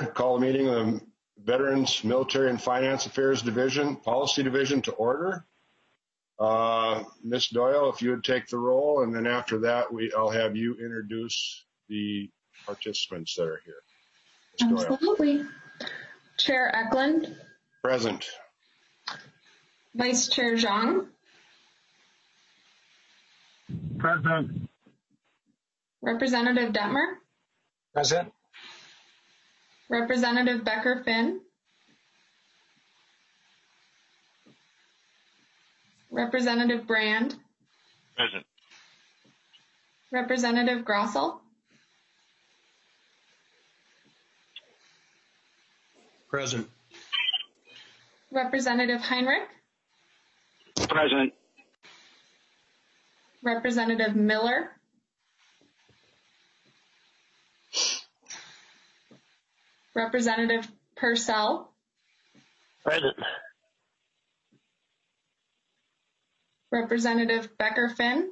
order. Call the meeting of the Veterans, Military, and Finance Affairs Division, Policy Division to order. Ms. Doyle, if you would take the roll, and then after that, I'll have you introduce the participants that are here. Ms. Doyle. Absolutely. Chair Eklund. Present. Vice Chair Zhang. Present. Representative Detmer. Present. Representative Becker-Finn. Representative Brand. Present. Representative Grossel. Present. Representative Heinrich. Present. Representative Miller. Representative Purcell. Present. Representative Becker-Finn.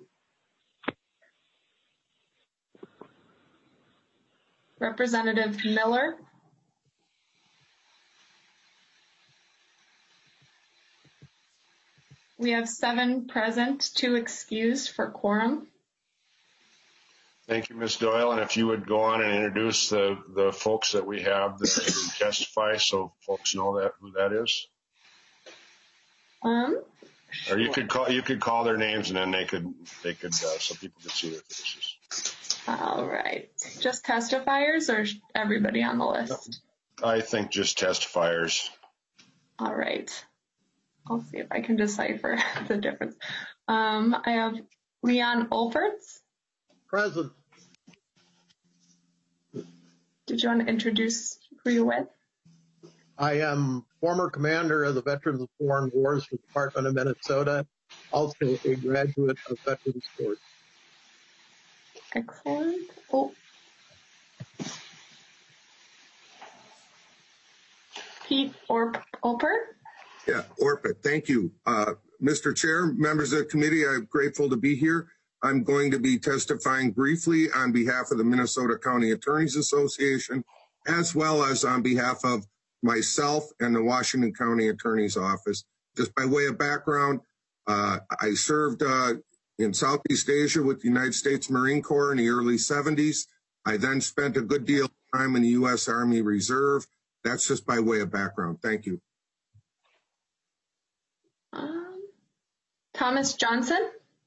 Representative Miller. We have 7 present, 2 excused for quorum. Thank you, Ms. Doyle. And if you would go on and introduce the folks that we have that are going to testify, so folks know who that is. Or you could call their names, and then they could so people could see their faces. All right. Just testifiers or everybody on the list? I think just testifiers. All right. I'll see if I can decipher the difference. I have Leon Olferts. Present. Did you want to introduce who you're with? I am former commander of the Veterans of Foreign Wars for the Department of Minnesota, also a graduate of Veterans Court. Excellent. Oh. Pete Olper? Yeah, Orpit, thank you. Mr. Chair, members of the committee, I'm grateful to be here. I'm going to be testifying briefly on behalf of the Minnesota County Attorneys Association, as well as on behalf of myself and the Washington County Attorney's Office. Just by way of background, I served in Southeast Asia with the United States Marine Corps in the early 70s. I then spent a good deal of time in the U.S. Army Reserve. That's just by way of background. Thank you. Thomas Johnson?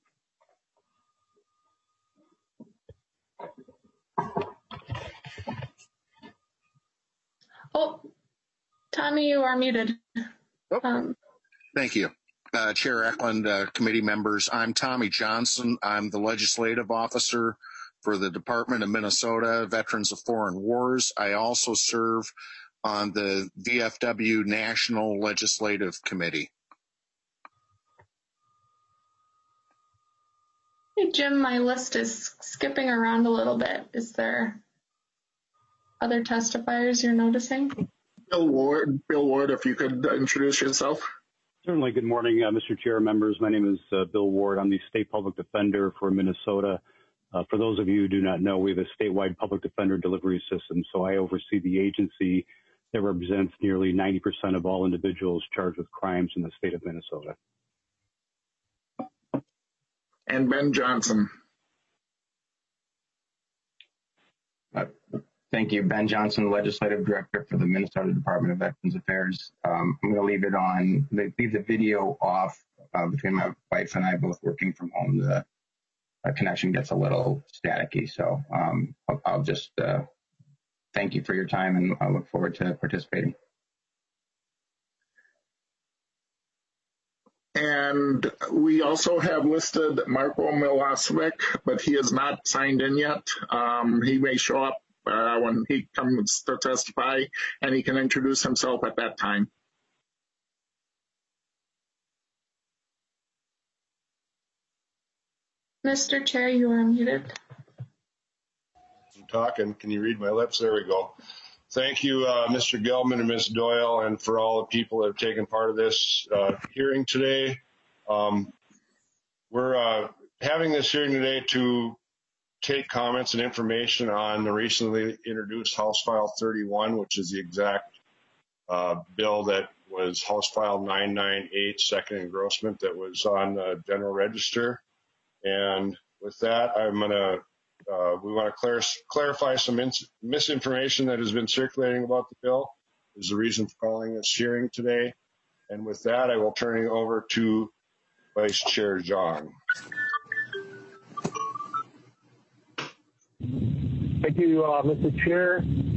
Oh, Tommy, you are muted. Thank you. Chair Eklund, committee members, I'm Tommy Johnson. I'm the legislative officer for the Department of Minnesota Veterans of Foreign Wars. I also serve on the VFW National Legislative Committee. Hey, Jim, my list is skipping around a little bit. Is there other testifiers you're noticing? Bill Ward, if you could introduce yourself. Certainly. Good morning, Mr. Chair, members. My name is Bill Ward. I'm the State Public Defender for Minnesota. For those of you who do not know, we have a statewide public defender delivery system, so I oversee the agency that represents nearly 90% of all individuals charged with crimes in the state of Minnesota. And Ben Johnson. Thank you. Ben Johnson, Legislative Director for the Minnesota Department of Veterans Affairs. I'm going to leave the video off between my wife and I both working from home. The connection gets a little staticky, so I'll just thank you for your time, and I look forward to participating. And we also have listed Marko Milosevic, but he is not signed in yet. He may show up when he comes to testify, and he can introduce himself at that time. Mr. Chair, you are muted. I'm talking. Can you read my lips? There we go. Thank you, Mr. Gelman and Ms. Doyle, and for all the people that have taken part of this hearing today. We're having this hearing today to take comments and information on the recently introduced House File 31, which is the exact bill that was House File 998, second engrossment, that was on the General Register. And with that, we want to clarify some misinformation that has been circulating about the bill. Is the reason for calling this hearing today. And with that, I will turn it over to Vice Chair Zhang. Thank you, Mr. Chair.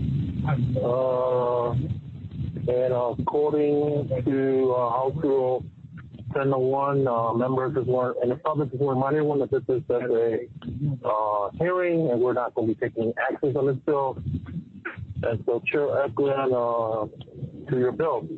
And according to House Rule 1001, members and the public is reminded that this is a hearing, and we're not going to be taking actions on this bill. And so, Chair Eklund, to your bill.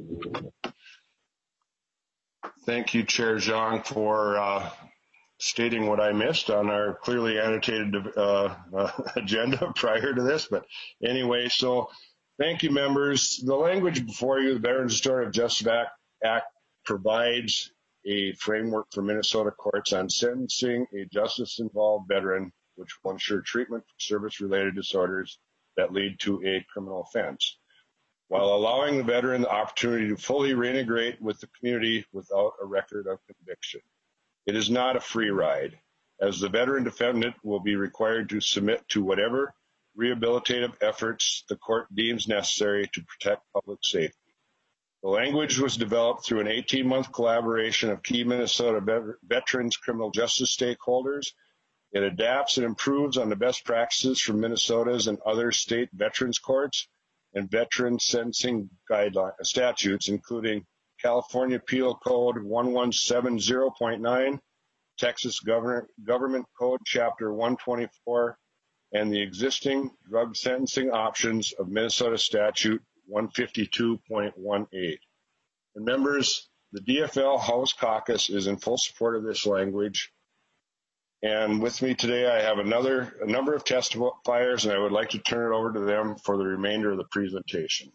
Thank you, Chair Zhang, for stating what I missed on our clearly annotated agenda prior to this. But anyway, so thank you, members. The language before you, the Veterans Restorative Justice Act, provides a framework for Minnesota courts on sentencing a justice-involved veteran, which will ensure treatment for service-related disorders that lead to a criminal offense, while allowing the veteran the opportunity to fully reintegrate with the community without a record of conviction. It is not a free ride, as the veteran defendant will be required to submit to whatever rehabilitative efforts the court deems necessary to protect public safety. The language was developed through an 18-month collaboration of key Minnesota veterans criminal justice stakeholders. It adapts and improves on the best practices from Minnesota's and other state veterans courts and veteran sentencing statutes, including California Penal Code 1170.9, Texas Government Code Chapter 124, and the existing drug sentencing options of Minnesota Statute 152.18. And members, the DFL House Caucus is in full support of this language. And with me today, I have a number of testifiers, and I would like to turn it over to them for the remainder of the presentation.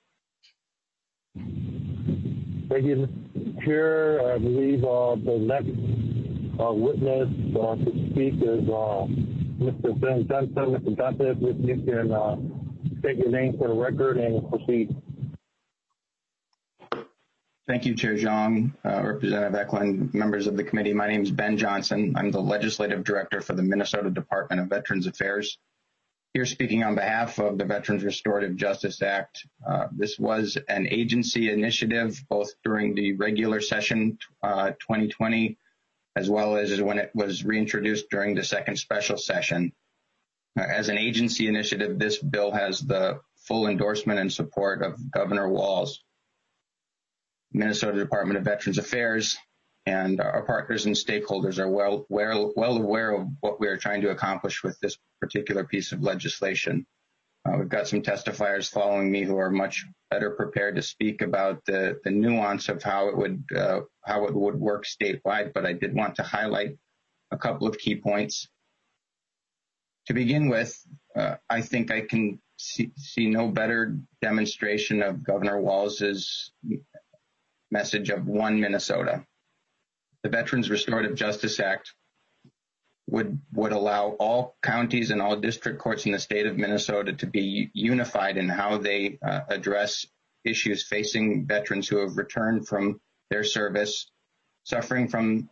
Thank you, Mr. Chair. I believe the next witness to speak is Mr. Ben Johnson. Mr. Johnson, if you can state your name for the record and proceed. Thank you, Chair Zhang, Representative Eklund, members of the committee. My name is Ben Johnson. I'm the Legislative Director for the Minnesota Department of Veterans Affairs. Here speaking on behalf of the Veterans Restorative Justice Act. This was an agency initiative, both during the regular session 2020, as well as when it was reintroduced during the second special session. As an agency initiative, this bill has the full endorsement and support of Governor Walz, Minnesota Department of Veterans Affairs, and our partners and stakeholders are well aware of what we are trying to accomplish with this particular piece of legislation. We've got some testifiers following me who are much better prepared to speak about the nuance of how it would work statewide, but I did want to highlight a couple of key points. To begin with, I think I can see no better demonstration of Governor Walz's message of one Minnesota. The Veterans Restorative Justice Act would allow all counties and all district courts in the state of Minnesota to be unified in how they address issues facing veterans who have returned from their service, suffering from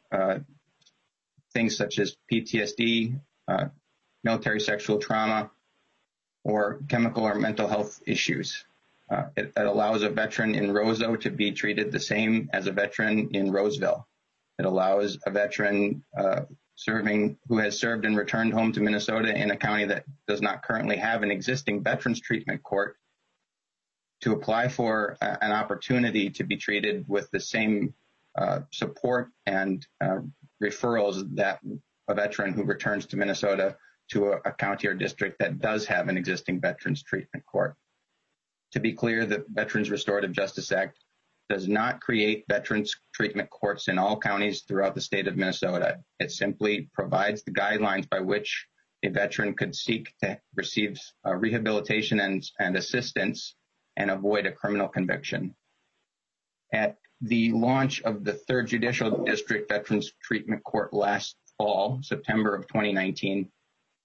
things such as PTSD, military sexual trauma, or chemical or mental health issues. It allows a veteran in Roseau to be treated the same as a veteran in Roseville. It allows a veteran who has served and returned home to Minnesota in a county that does not currently have an existing veterans treatment court to apply for an opportunity to be treated with the same support and referrals that a veteran who returns to Minnesota to a county or district that does have an existing veterans treatment court. To be clear, the Veterans Restorative Justice Act does not create veterans treatment courts in all counties throughout the state of Minnesota. It simply provides the guidelines by which a veteran could seek to receive rehabilitation and assistance and avoid a criminal conviction. At the launch of the 3rd Judicial District Veterans Treatment Court last fall, September of 2019,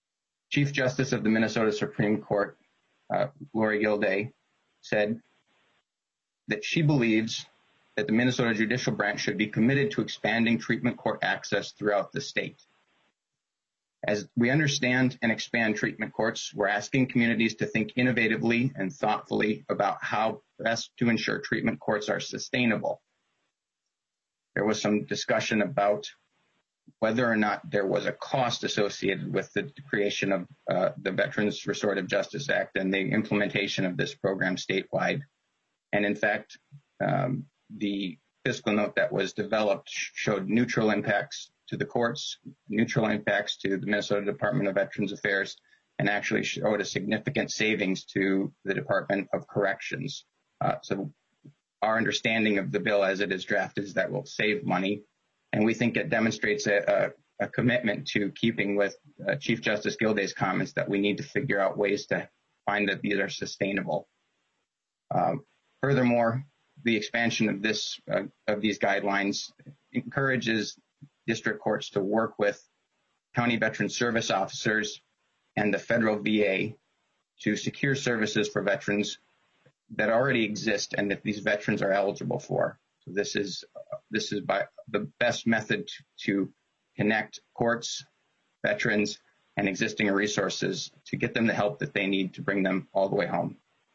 Chief Justice of the Minnesota Supreme Court, Lori Gilday, said that she believes that the Minnesota Judicial Branch should be committed to expanding treatment court access throughout the state. As we understand and expand treatment courts, we're asking communities to think innovatively and thoughtfully about how best to ensure treatment courts are sustainable. There was some discussion about whether or not there was a cost associated with the creation of the Veterans Restorative Justice Act and the implementation of this program statewide. And in fact, the fiscal note that was developed showed neutral impacts to the courts, neutral impacts to the Minnesota Department of Veterans Affairs, and actually showed a significant savings to the Department of Corrections. So our understanding of the bill as it is drafted is that will save money. And we think it demonstrates a commitment to keeping with Chief Justice Gilday's comments that we need to figure out ways to find that these are sustainable. Furthermore, the expansion of these guidelines encourages district courts to work with county veteran service officers and the federal VA to secure services for veterans that already exist and that these veterans are eligible for. So this is by the best method to connect courts, veterans, and existing resources to get them the help that they need to bring them all the way home.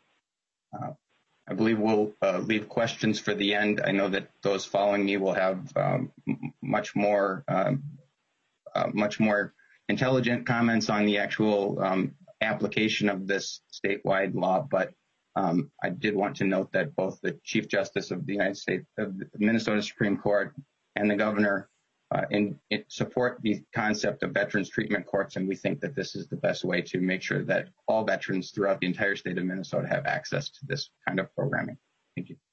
I believe we'll leave questions for the end. I know that those following me will have much more intelligent comments on the actual application of this statewide law, but I did want to note that both the Chief Justice of the United States, of the Minnesota Supreme Court, and the governor support the concept of veterans treatment courts, and we think that this is the best way to make sure that all veterans throughout the entire state of Minnesota have access to this kind of programming. Thank you.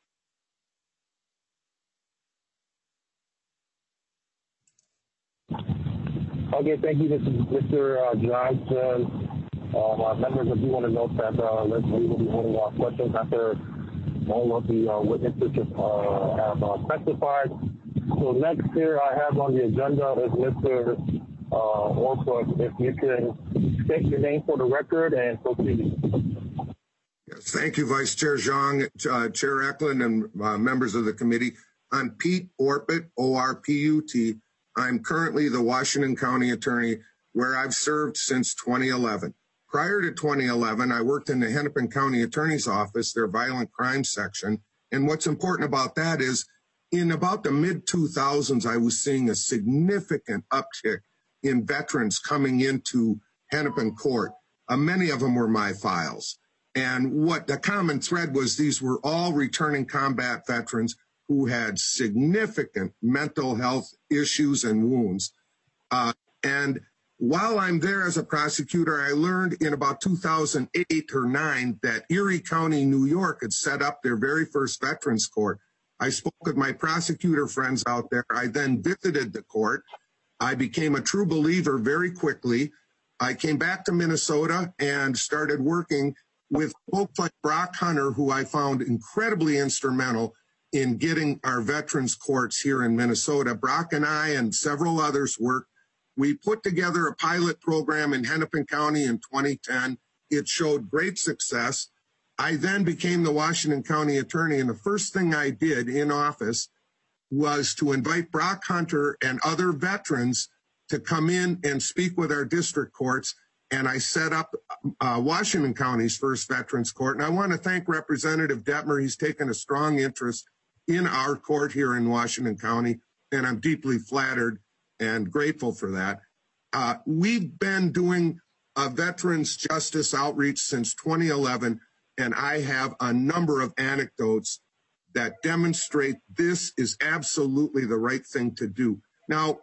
Okay, thank you. This is Mr. Johnson. Members, if you want to note that we will be holding our questions after all of the witnesses have testified. So next here I have on the agenda is Mr. Orpuk. If you can state your name for the record and proceed. Yes, thank you, Vice Chair Zhang, Chair Eklund, and members of the committee. I'm Pete Orput, O-R-P-U-T. I'm currently the Washington County Attorney, where I've served since 2011. Prior to 2011, I worked in the Hennepin County Attorney's Office, their violent crime section. And what's important about that is in about the mid-2000s, I was seeing a significant uptick in veterans coming into Hennepin Court. Many of them were my files. And what the common thread was, these were all returning combat veterans who had significant mental health issues and wounds. And while I'm there as a prosecutor, I learned in about 2008 or 9 that Erie County, New York had set up their very first veterans court. I spoke with my prosecutor friends out there. I then visited the court. I became a true believer very quickly. I came back to Minnesota and started working with folks like Brock Hunter, who I found incredibly instrumental in getting our veterans courts here in Minnesota. Brock and I and several others worked. We put together a pilot program in Hennepin County in 2010. It showed great success. I then became the Washington County Attorney, and the first thing I did in office was to invite Brock Hunter and other veterans to come in and speak with our district courts, and I set up Washington County's first veterans court. And I want to thank Representative Detmer. He's taken a strong interest in our court here in Washington County, and I'm deeply flattered and grateful for that. We've been doing a veterans justice outreach since 2011, and I have a number of anecdotes that demonstrate this is absolutely the right thing to do. Now,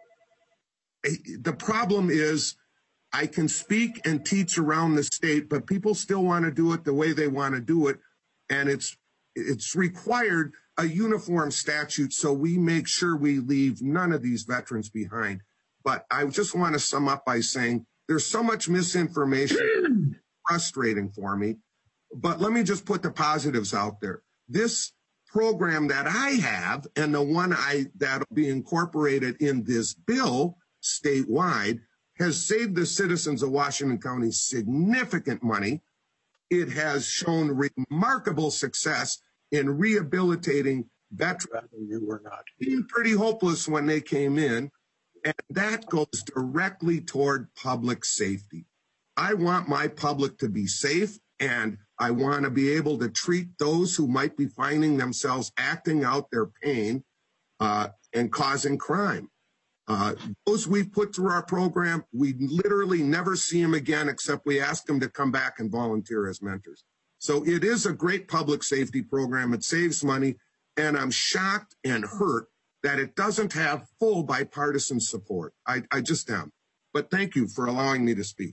the problem is I can speak and teach around the state, but people still want to do it the way they want to do it, and it's required a uniform statute, so we make sure we leave none of these veterans behind. But I just want to sum up by saying there's so much misinformation, frustrating for me. But let me just put the positives out there. This program that I have and the one that'll be incorporated in this bill statewide has saved the citizens of Washington County significant money. It has shown remarkable success in rehabilitating veterans who were not being pretty hopeless when they came in, and that goes directly toward public safety. I want my public to be safe, and I want to be able to treat those who might be finding themselves acting out their pain and causing crime. Those we put through our program, we literally never see them again except we ask them to come back and volunteer as mentors. So it is a great public safety program. It saves money, and I'm shocked and hurt that it doesn't have full bipartisan support. I just am. But thank you for allowing me to speak.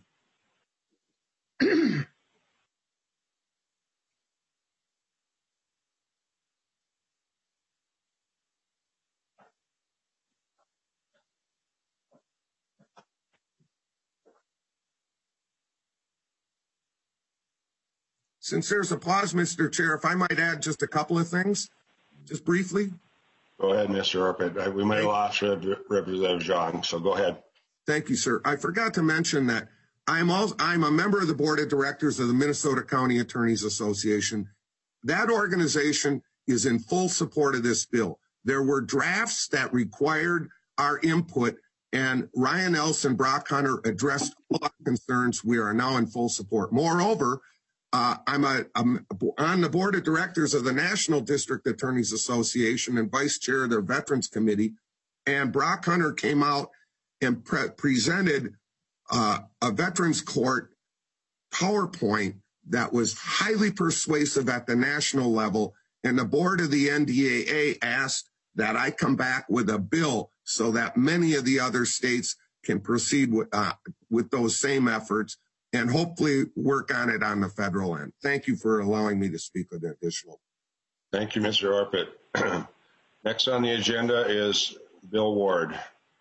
Since there's a pause, Mr. Chair, if I might add just a couple of things, just briefly. Go ahead, Mr. Orpett. We might have lost Representative Zhang, so go ahead. Thank you, sir. I forgot to mention that I'm a member of the board of directors of the Minnesota County Attorneys Association. That organization is in full support of this bill. There were drafts that required our input, and Ryan Elson, Brock Hunter addressed all our concerns. We are now in full support. Moreover, I'm on the board of directors of the National District Attorneys Association and vice chair of their Veterans Committee. And Brock Hunter came out and presented a Veterans Court PowerPoint that was highly persuasive at the national level. And the board of the NDAA asked that I come back with a bill so that many of the other states can proceed with those same efforts and hopefully work on it on the federal end. Thank you for allowing me to speak with additional. Thank you, Mr. Orpett. Next on the agenda is Bill Ward.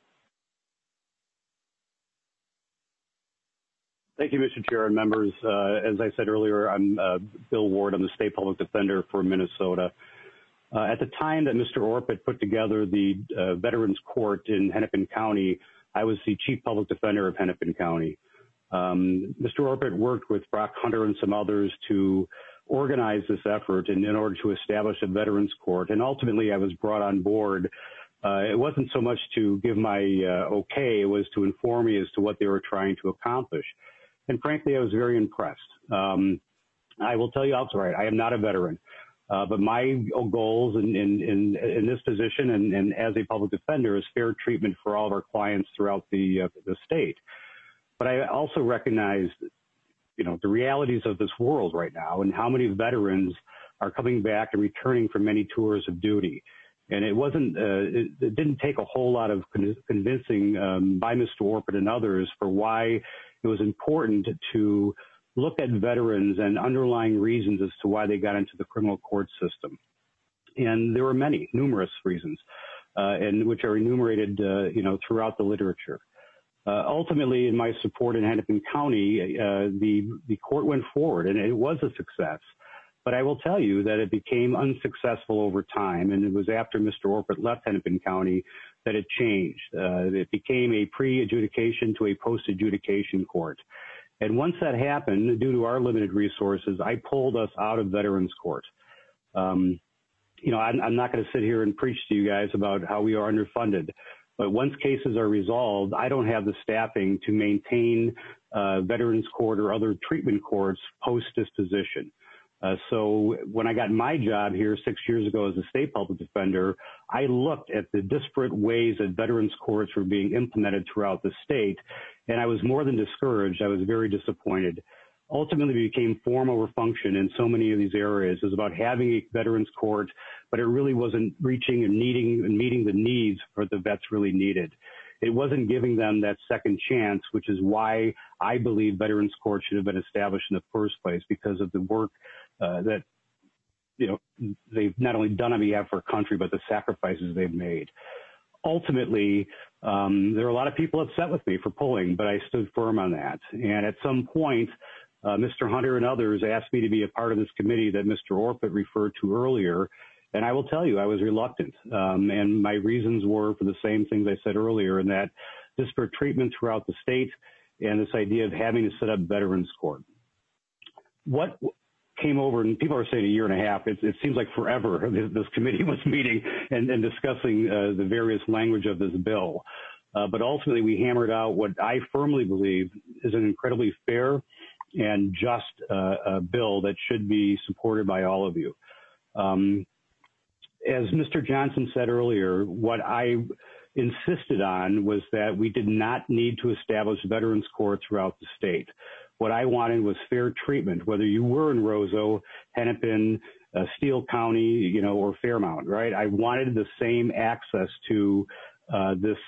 Thank you, Mr. Chair and members. As I said earlier, I'm Bill Ward. I'm the State Public Defender for Minnesota. At the time that Mr. Orpett put together the Veterans Court in Hennepin County, I was the Chief Public Defender of Hennepin County. Mr. Orpett worked with Brock Hunter and some others to organize this effort in order to establish a Veterans Court. And ultimately, I was brought on board. It wasn't so much to give my okay, it was to inform me as to what they were trying to accomplish. And frankly, I was very impressed. I will tell you outright, I am not a veteran. But my goals in this position and as a public defender is fair treatment for all of our clients throughout the state. But I also recognize, the realities of this world right now and how many veterans are coming back and returning from many tours of duty. And it didn't take a whole lot of convincing by Mr. Orpett and others for why it was important to look at veterans and underlying reasons as to why they got into the criminal court system. And there were numerous reasons, and which are enumerated, throughout the literature. Ultimately, in my support in Hennepin County, the court went forward, and it was a success. But I will tell you that it became unsuccessful over time, and it was after Mr. Orpett left Hennepin County that it changed. It became a pre-adjudication to a post-adjudication court. And once that happened, due to our limited resources, I pulled us out of Veterans Court. I'm not going to sit here and preach to you guys about how we are underfunded. But once cases are resolved, I don't have the staffing to maintain Veterans Court or other treatment courts post-disposition. So when I got my job here 6 years ago as a state public defender, I looked at the disparate ways that veterans courts were being implemented throughout the state, and I was more than discouraged. I was very disappointed. Ultimately, it became form over function in so many of these areas. It was about having a veterans court, but it really wasn't reaching and meeting the needs for the vets really needed. It wasn't giving them that second chance, which is why I believe veterans court should have been established in the first place, because of the work that they've not only done on behalf of our country, but the sacrifices they've made. Ultimately, there are a lot of people upset with me for pulling, but I stood firm on that. And at some point, Mr. Hunter and others asked me to be a part of this committee that Mr. Orpett referred to earlier. And I will tell you, I was reluctant. And my reasons were for the same things I said earlier, in that disparate treatment throughout the state, and this idea of having to set up Veterans Court. What came over, and people are saying a year and a half, it seems like forever this committee was meeting and discussing the various language of this bill. But ultimately, we hammered out what I firmly believe is an incredibly fair and just bill that should be supported by all of you. As Mr. Johnson said earlier, what I insisted on was that we did not need to establish Veterans Court throughout the state. What I wanted was fair treatment, whether you were in Roseau, Hennepin, Steele County, or Fairmount, right? I wanted the same access to this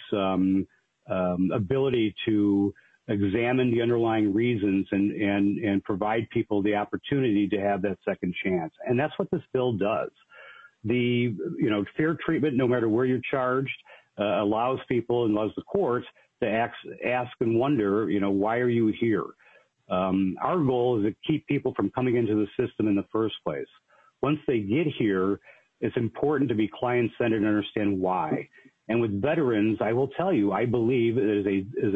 ability to examine the underlying reasons and provide people the opportunity to have that second chance. And that's what this bill does. The fair treatment, no matter where you're charged, allows people and allows the court to ask and wonder, why are you here? Our goal is to keep people from coming into the system in the first place. Once they get here, it's important to be client-centered and understand why. And with veterans, I will tell you, I believe it is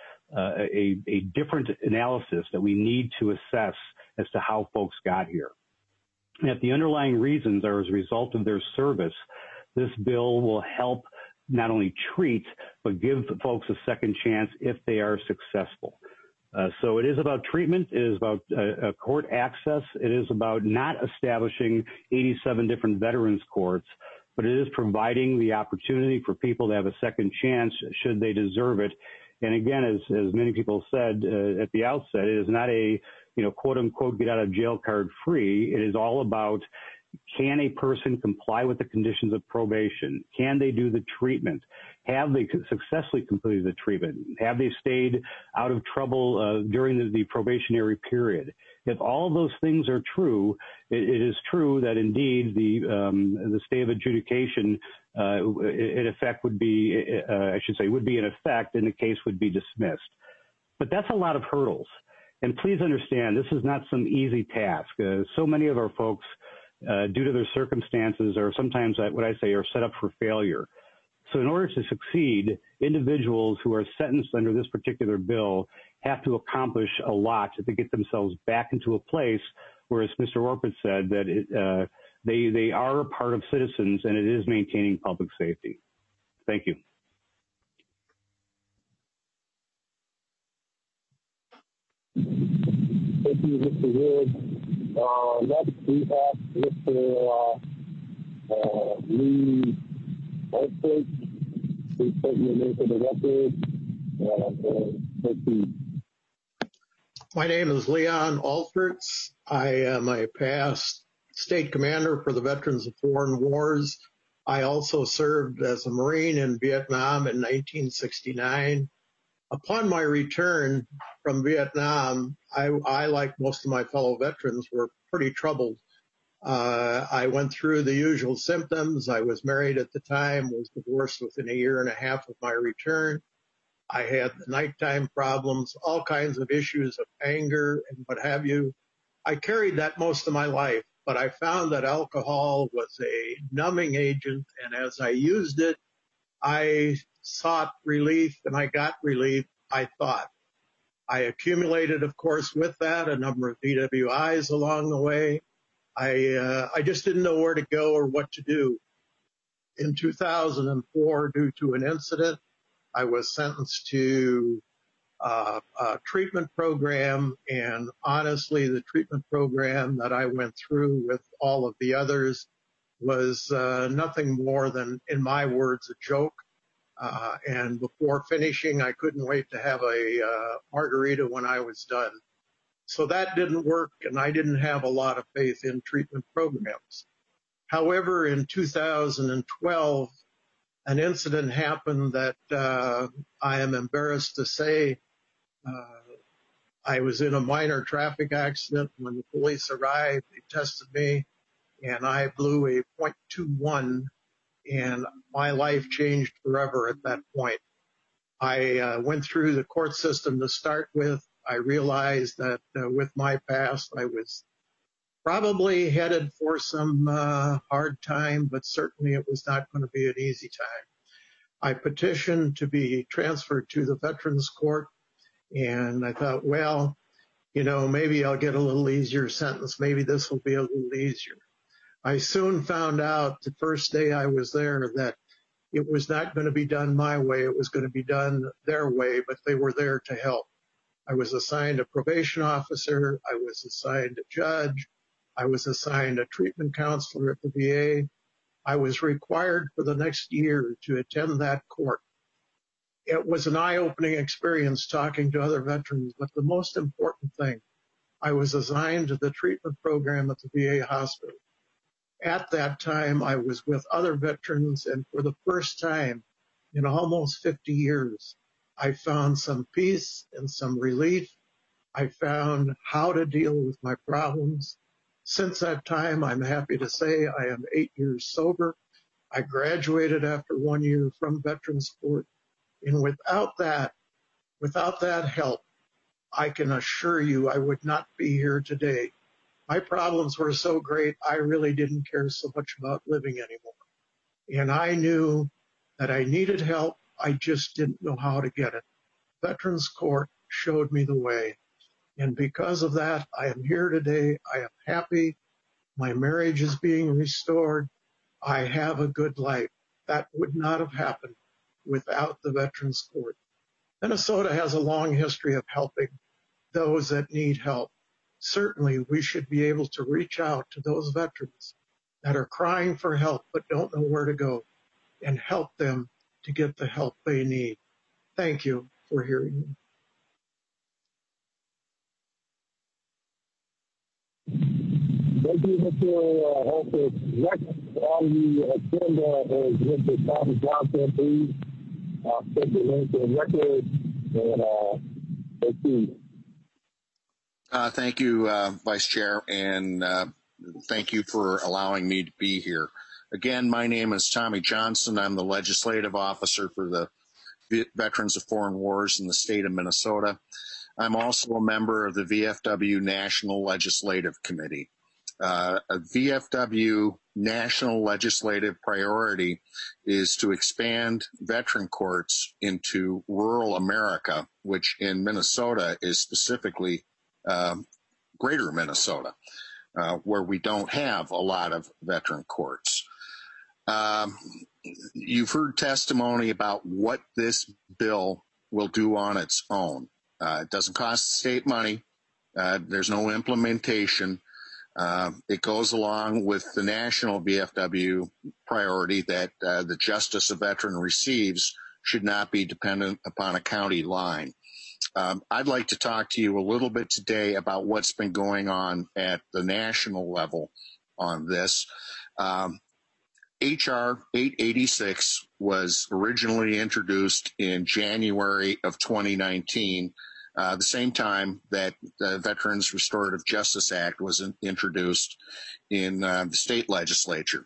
a different analysis that we need to assess as to how folks got here. And if the underlying reasons are as a result of their service, this bill will help not only treat, but give folks a second chance if they are successful. So it is about treatment. It is about court access. It is about not establishing 87 different veterans courts, but it is providing the opportunity for people to have a second chance should they deserve it. And again, as many people said at the outset, it is not a, quote unquote, get out of jail card free. It is all about, can a person comply with the conditions of probation? Can they do the treatment? Have they successfully completed the treatment? Have they stayed out of trouble during the probationary period? If all of those things are true, it is true that indeed the stay of adjudication in effect would be, would be in effect and the case would be dismissed. But that's a lot of hurdles. And please understand, this is not some easy task. So many of our folks, due to their circumstances, or sometimes what I say are set up for failure. So in order to succeed, individuals who are sentenced under this particular bill have to accomplish a lot to get themselves back into a place where, as Mr. Orpett said, that they are a part of citizens and it is maintaining public safety. Thank you. Thank you, Mr. Wood. Next, we have Mr. Lee Olfert. Please put your name for the record. Proceed. My name is Leon Olferts. I am a past state commander for the Veterans of Foreign Wars. I also served as a Marine in Vietnam in 1969. Upon my return from Vietnam, I, like most of my fellow veterans, were pretty troubled. I went through the usual symptoms. I was married at the time, was divorced within a year and a half of my return. I had the nighttime problems, all kinds of issues of anger and what have you. I carried that most of my life, but I found that alcohol was a numbing agent, and as I used it, I sought relief, and I got relief, I thought. I accumulated, of course, with that a number of DWIs along the way. I just didn't know where to go or what to do. In 2004, due to an incident, I was sentenced to a treatment program, and honestly, the treatment program that I went through with all of the others was nothing more than, in my words, a joke. And before finishing, I couldn't wait to have a margarita when I was done. So that didn't work, and I didn't have a lot of faith in treatment programs. However, in 2012, an incident happened that I am embarrassed to say. I was in a minor traffic accident. When the police arrived, they tested me, and I blew a .21, and my life changed forever at that point. I went through the court system to start with. I realized that with my past, I was probably headed for some hard time, but certainly it was not going to be an easy time. I petitioned to be transferred to the Veterans Court, and I thought, well, maybe I'll get a little easier sentence. Maybe this will be a little easier. I soon found out the first day I was there that it was not going to be done my way. It was going to be done their way, but they were there to help. I was assigned a probation officer. I was assigned a judge. I was assigned a treatment counselor at the VA. I was required for the next year to attend that court. It was an eye-opening experience talking to other veterans, but the most important thing, I was assigned to the treatment program at the VA hospital. At that time, I was with other veterans, and for the first time in almost 50 years, I found some peace and some relief. I found how to deal with my problems. Since that time, I'm happy to say I am 8 years sober. I graduated after 1 year from Veterans Court. And without that help, I can assure you I would not be here today. My problems were so great, I really didn't care so much about living anymore. And I knew that I needed help. I just didn't know how to get it. Veterans Court showed me the way. And because of that, I am here today. I am happy. My marriage is being restored. I have a good life. That would not have happened without the Veterans Court. Minnesota has a long history of helping those that need help. Certainly, we should be able to reach out to those veterans that are crying for help but don't know where to go and help them to get the help they need. Thank you for hearing me. Thank you, Mr. Holford. Next on the agenda is Mr. Tommy Johnson. Please take the link to the record and proceed. Thank you, Vice Chair, and thank you for allowing me to be here. Again, my name is Tommy Johnson. I'm the legislative officer for the Veterans of Foreign Wars in the state of Minnesota. I'm also a member of the VFW National Legislative Committee. A VFW national legislative priority is to expand veteran courts into rural America, which in Minnesota is specifically greater Minnesota, where we don't have a lot of veteran courts. You've heard testimony about what this bill will do on its own. It doesn't cost the state money. There's no implementation. It goes along with the national VFW priority that the justice a veteran receives should not be dependent upon a county line. I'd like to talk to you a little bit today about what's been going on at the national level on this. H.R. 886 was originally introduced in January of 2019, the same time that the Veterans Restorative Justice Act was introduced in the state legislature.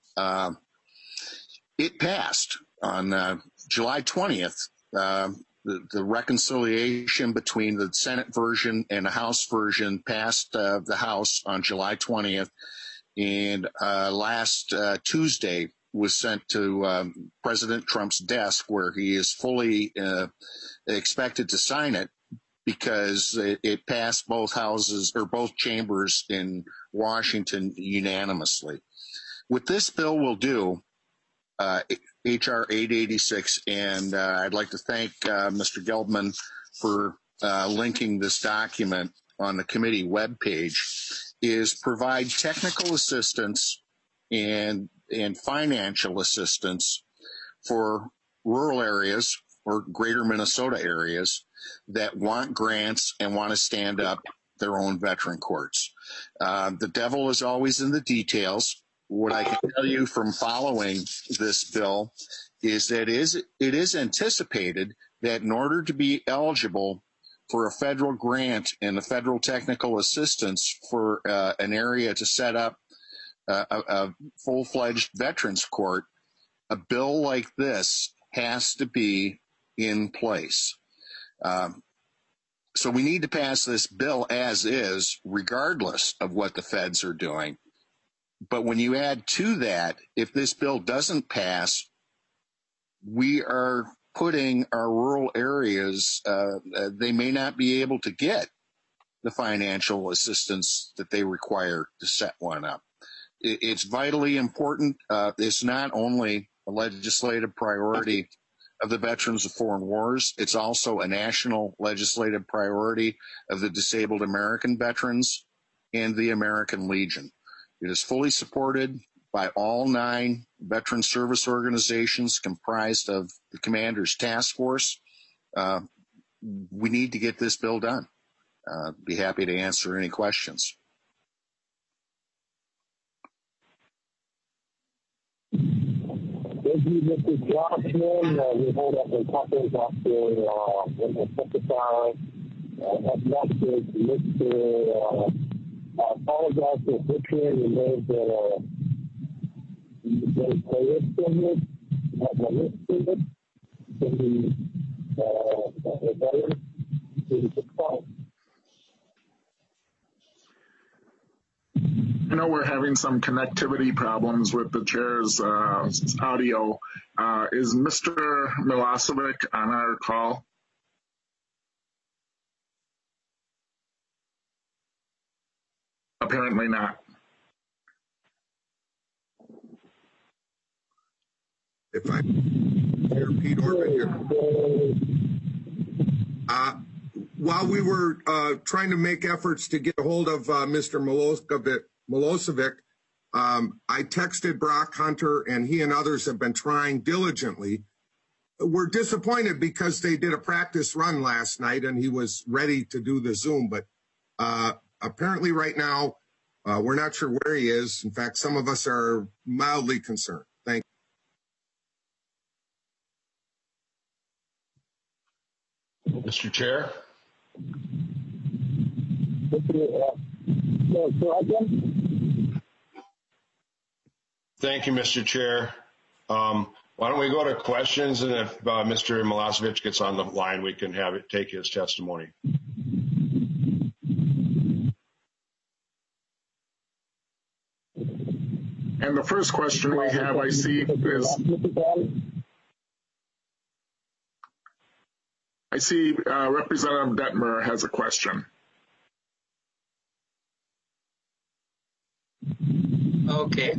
It passed on July 20th. The reconciliation between the Senate version and the House version passed the House on July 20th, and last Tuesday was sent to President Trump's desk, where he is fully expected to sign it because it passed both houses or both chambers in Washington unanimously. What this bill will do, H.R. 886, and I'd like to thank Mr. Gelbman for linking this document on the committee webpage, is provide technical assistance and financial assistance for rural areas or greater Minnesota areas that want grants and want to stand up their own veteran courts. The devil is always in the details. What I can tell you from following this bill is that it is anticipated that in order to be eligible for a federal grant and the federal technical assistance for an area to set up a full-fledged veterans court, a bill like this has to be in place. So we need to pass this bill as is, regardless of what the feds are doing. But when you add to that, if this bill doesn't pass, we are putting our rural areas, they may not be able to get the financial assistance that they require to set one up. It's vitally important. It's not only a legislative priority of the Veterans of Foreign Wars, it's also a national legislative priority of the Disabled American Veterans and the American Legion. It is fully supported by all 9 veteran service organizations comprised of the Commander's Task Force. We need to get this bill done. Be happy to answer any questions. Thank you, Mr. Johnson. We hold up a couple Dr. Secretary. Up next is Mr. I apologize for butchering the names that are I know we're having some connectivity problems with the chair's audio. Is Mr. Milosevic on our call? Apparently not. If I hear Pete Orban here. While we were trying to make efforts to get a hold of Mr. Milosevic, I texted Brock Hunter, and he and others have been trying diligently. We're disappointed because they did a practice run last night, and he was ready to do the Zoom, but apparently right now, we're not sure where he is. In fact, some of us are mildly concerned. Thank you. Mr. Chair? Thank you, Mr. Chair. Why don't we go to questions, and if Mr. Milosevic gets on the line, we can have it take his testimony. And the first question we have, I see, is Representative Detmer has a question. Okay.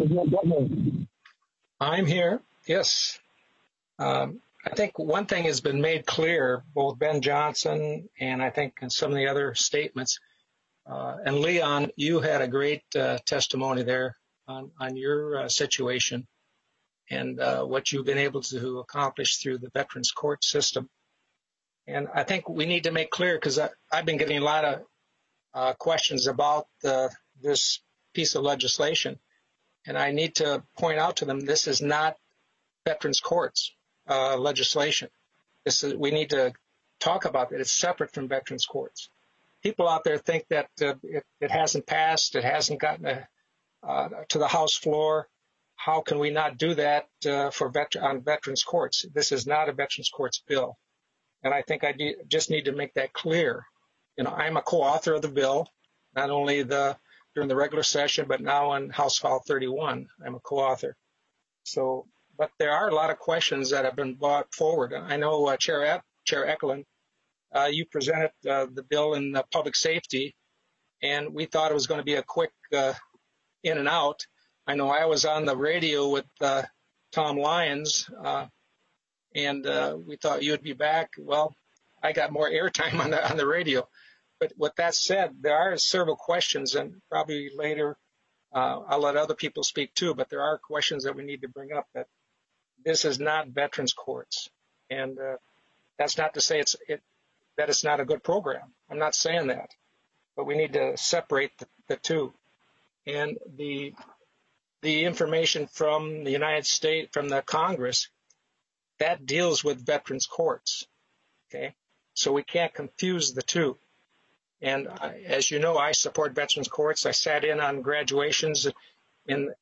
I'm here. Yes. I think one thing has been made clear, both Ben Johnson and I think in some of the other statements, and Leon, you had a great testimony there on your situation and what you've been able to accomplish through the Veterans Court system. And I think we need to make clear, because I've been getting a lot of questions about this piece of legislation, and I need to point out to them this is not Veterans Courts legislation. We need to talk about it. It's separate from Veterans Courts. People out there think that it hasn't passed, it hasn't gotten to the House floor. How can we not do that on Veterans Courts? This is not a Veterans Courts bill. And I think I just need to make that clear. You know, I'm a co-author of the bill, not only during the regular session, but now on House File 31, I'm a co-author. So, but there are a lot of questions that have been brought forward. I know Chair Eklund, you presented the bill in public safety, and we thought it was going to be a quick in and out. I know I was on the radio with Tom Lyons, and we thought you'd be back. Well, I got more airtime on the radio. But with that said, there are several questions, and probably later I'll let other people speak too, but there are questions that we need to bring up that this is not Veterans Courts. And that's not to say that it's not a good program. I'm not saying that. But we need to separate the two. And the information from the United States, from the Congress, that deals with Veterans Courts, okay? So we can't confuse the two. And as you know, I support Veterans Courts. I sat in on graduations in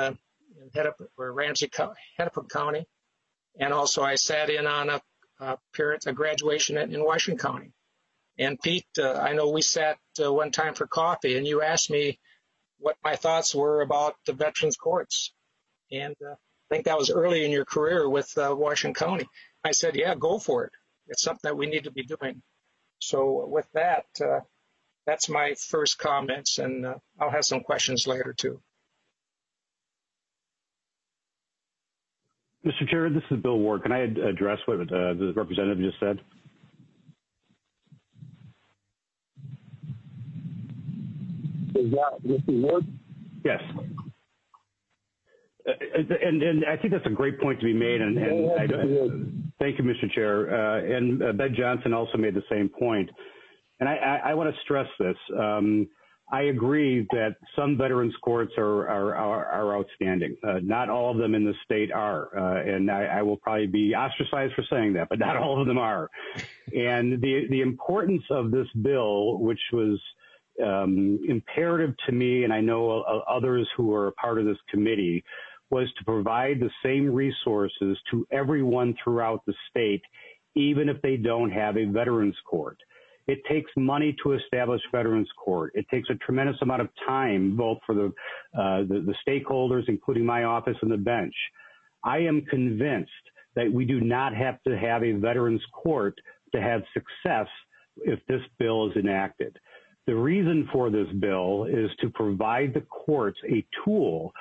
Hennepin County, and also I sat in on a graduation in Washington County. And Pete, I know we sat one time for coffee, and you asked me what my thoughts were about the Veterans Courts. And I think that was early in your career with Washington County. I said, yeah, go for it. It's something that we need to be doing. So with that, that's my first comments, and I'll have some questions later too. Mr. Chair, this is Bill Ward. Can I address what the representative just said? Is that Mr. Ward? Yes. And I think that's a great point to be made. And thank you, Mr. Chair. And Ben Johnson also made the same point. And I want to stress this. I agree that some veterans courts are outstanding. Not all of them in the state are. And I will probably be ostracized for saying that, but not all of them are. And the importance of this bill, which was imperative to me, and I know others who are a part of this committee, was to provide the same resources to everyone throughout the state, even if they don't have a veterans court. It takes money to establish veterans court. It takes a tremendous amount of time, both for the stakeholders, including my office and the bench. I am convinced that we do not have to have a veterans court to have success if this bill is enacted. The reason for this bill is to provide the courts a tool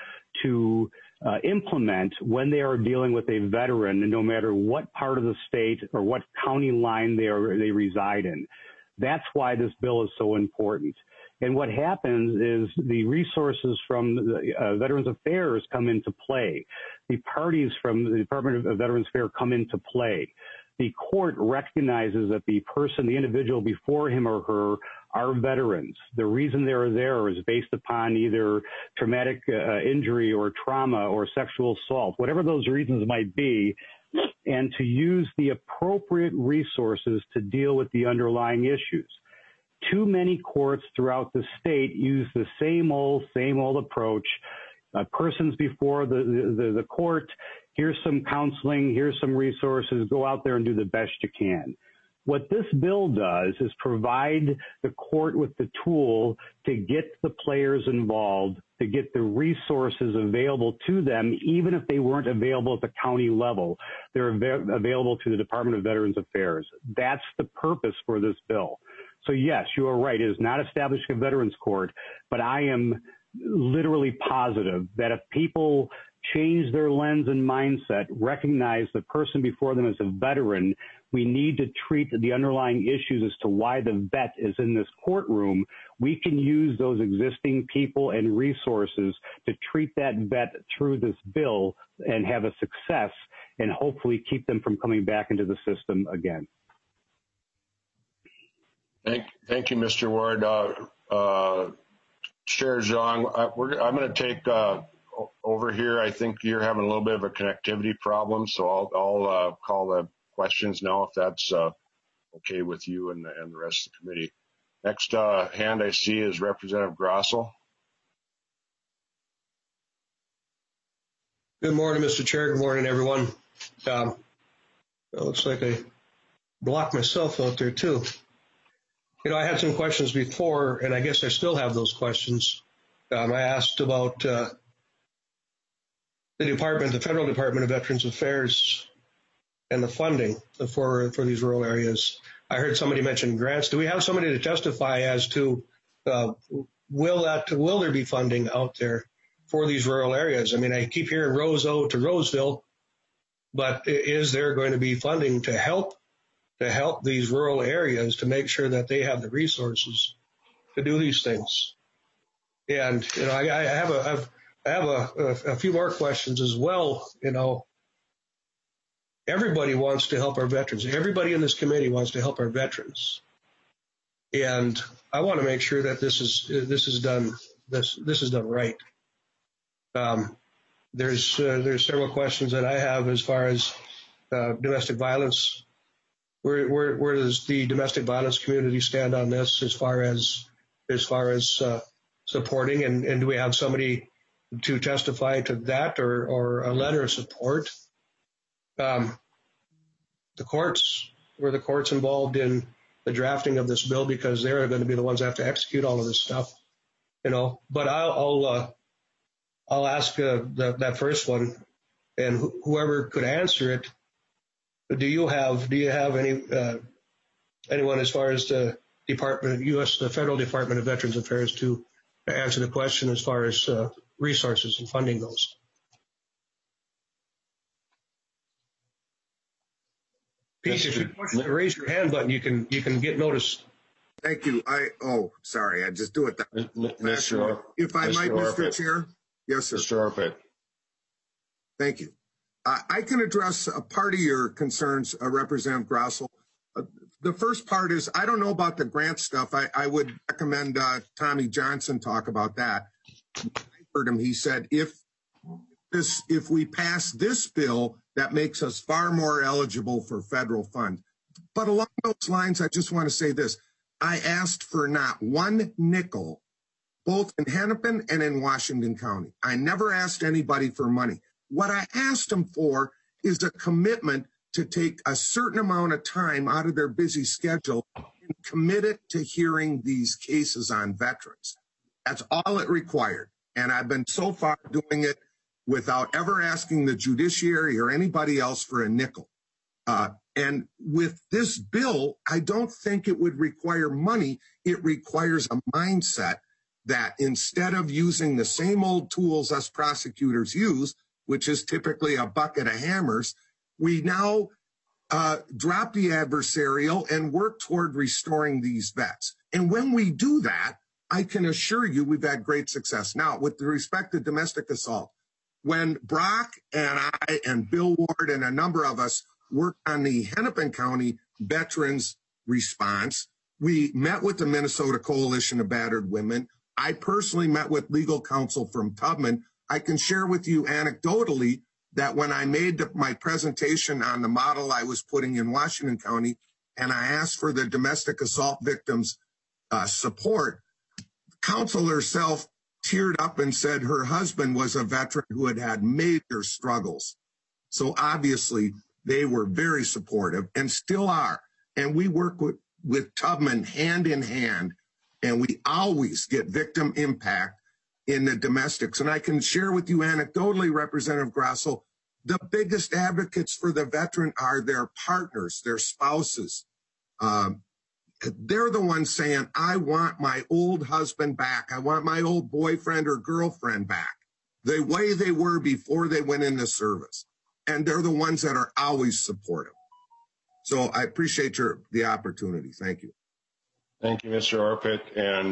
to implement when they are dealing with a veteran, no matter what part of the state or what county line they reside in. That's why this bill is so important. And what happens is the resources from the Veterans Affairs come into play. The parties from the Department of Veterans Affairs come into play. The court recognizes that the individual before him or her are veterans. The reason they're there is based upon either traumatic injury or trauma or sexual assault, whatever those reasons might be, and to use the appropriate resources to deal with the underlying issues. Too many courts throughout the state use the same old approach. Persons before the court, here's some counseling, here's some resources, go out there and do the best you can. What this bill does is provide the court with the tool to get the players involved, to get the resources available to them, even if they weren't available at the county level. They're available to the Department of Veterans Affairs. That's the purpose for this bill. So yes, you are right. It is not establishing a veterans court, but I am literally positive that if people change their lens and mindset, recognize the person before them as a veteran, we need to treat the underlying issues as to why the vet is in this courtroom. We can use those existing people and resources to treat that vet through this bill and have a success and hopefully keep them from coming back into the system again. Thank you, Mr. Ward. Chair Zhang, I'm going to take over here. I think you're having a little bit of a connectivity problem, so I'll call the questions now if that's okay with you and the rest of the committee. Next hand I see is Representative Grossell. Good morning, Mr. Chair. Good morning, everyone. It looks like I blocked myself out there too. You know, I had some questions before, and I guess I still have those questions. I asked about the Federal Department of Veterans Affairs and the funding for these rural areas. I heard somebody mention grants. Do we have somebody to testify as to will there be funding out there for these rural areas? I mean, I keep hearing Roseau to Roseville, but is there going to be funding to help these rural areas to make sure that they have the resources to do these things? And you know, I have a few more questions as well. You know, everybody wants to help our veterans. Everybody in this committee wants to help our veterans, and I want to make sure that this is done right. There's several questions that I have as far as domestic violence. Where does the domestic violence community stand on this as far as supporting, and do we have somebody to testify to that or a letter of support? The courts, were the courts involved in the drafting of this bill, because they're going to be the ones that have to execute all of this stuff, you know. But I'll ask that first one. and whoever could answer it, do you have any anyone as far as the the Federal Department of Veterans Affairs to answer the question as far as resources and funding goes? Pete, if you push the raise your hand button, you can get noticed. Thank you. Sorry, I just do it that way. If I might, Mr. Chair. Yes, sir. Mr. Orpik. Thank you. I can address a part of your concerns, Representative Grossell. The first part is, I don't know about the grant stuff. I would recommend Tommy Johnson talk about that. I heard him. He said, if we pass this bill, that makes us far more eligible for federal funds. But along those lines, I just want to say this. I asked for not one nickel, both in Hennepin and in Washington County. I never asked anybody for money. What I asked them for is a commitment to take a certain amount of time out of their busy schedule and commit it to hearing these cases on veterans. That's all it required. And I've been so far doing it without ever asking the judiciary or anybody else for a nickel. And with this bill, I don't think it would require money. It requires a mindset that instead of using the same old tools us prosecutors use, which is typically a bucket of hammers, we now drop the adversarial and work toward restoring these vets. And when we do that, I can assure you we've had great success. Now, with respect to domestic assault, when Brock and I and Bill Ward and a number of us worked on the Hennepin County veterans response, we met with the Minnesota Coalition of Battered Women. I personally met with legal counsel from Tubman. I can share with you anecdotally that when I made my presentation on the model I was putting in Washington County, and I asked for the domestic assault victims' support, counsel herself teared up and said her husband was a veteran who had had major struggles. So obviously, they were very supportive and still are. And we work with Tubman hand in hand, and we always get victim impact in the domestics. And I can share with you anecdotally, Representative Grossell, the biggest advocates for the veteran are their partners, their spouses. They're the ones saying, I want my old husband back. I want my old boyfriend or girlfriend back, the way they were before they went into service. And they're the ones that are always supportive. So I appreciate the opportunity. Thank you. Thank you, Mr. Orpik. And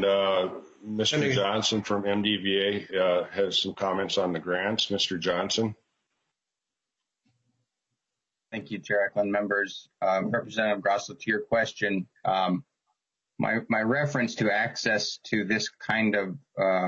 Mr. Johnson from MDVA has some comments on the grants. Mr. Johnson. Thank you, Chair Eklund, members. Representative Grossell, to your question, my reference to access to this kind of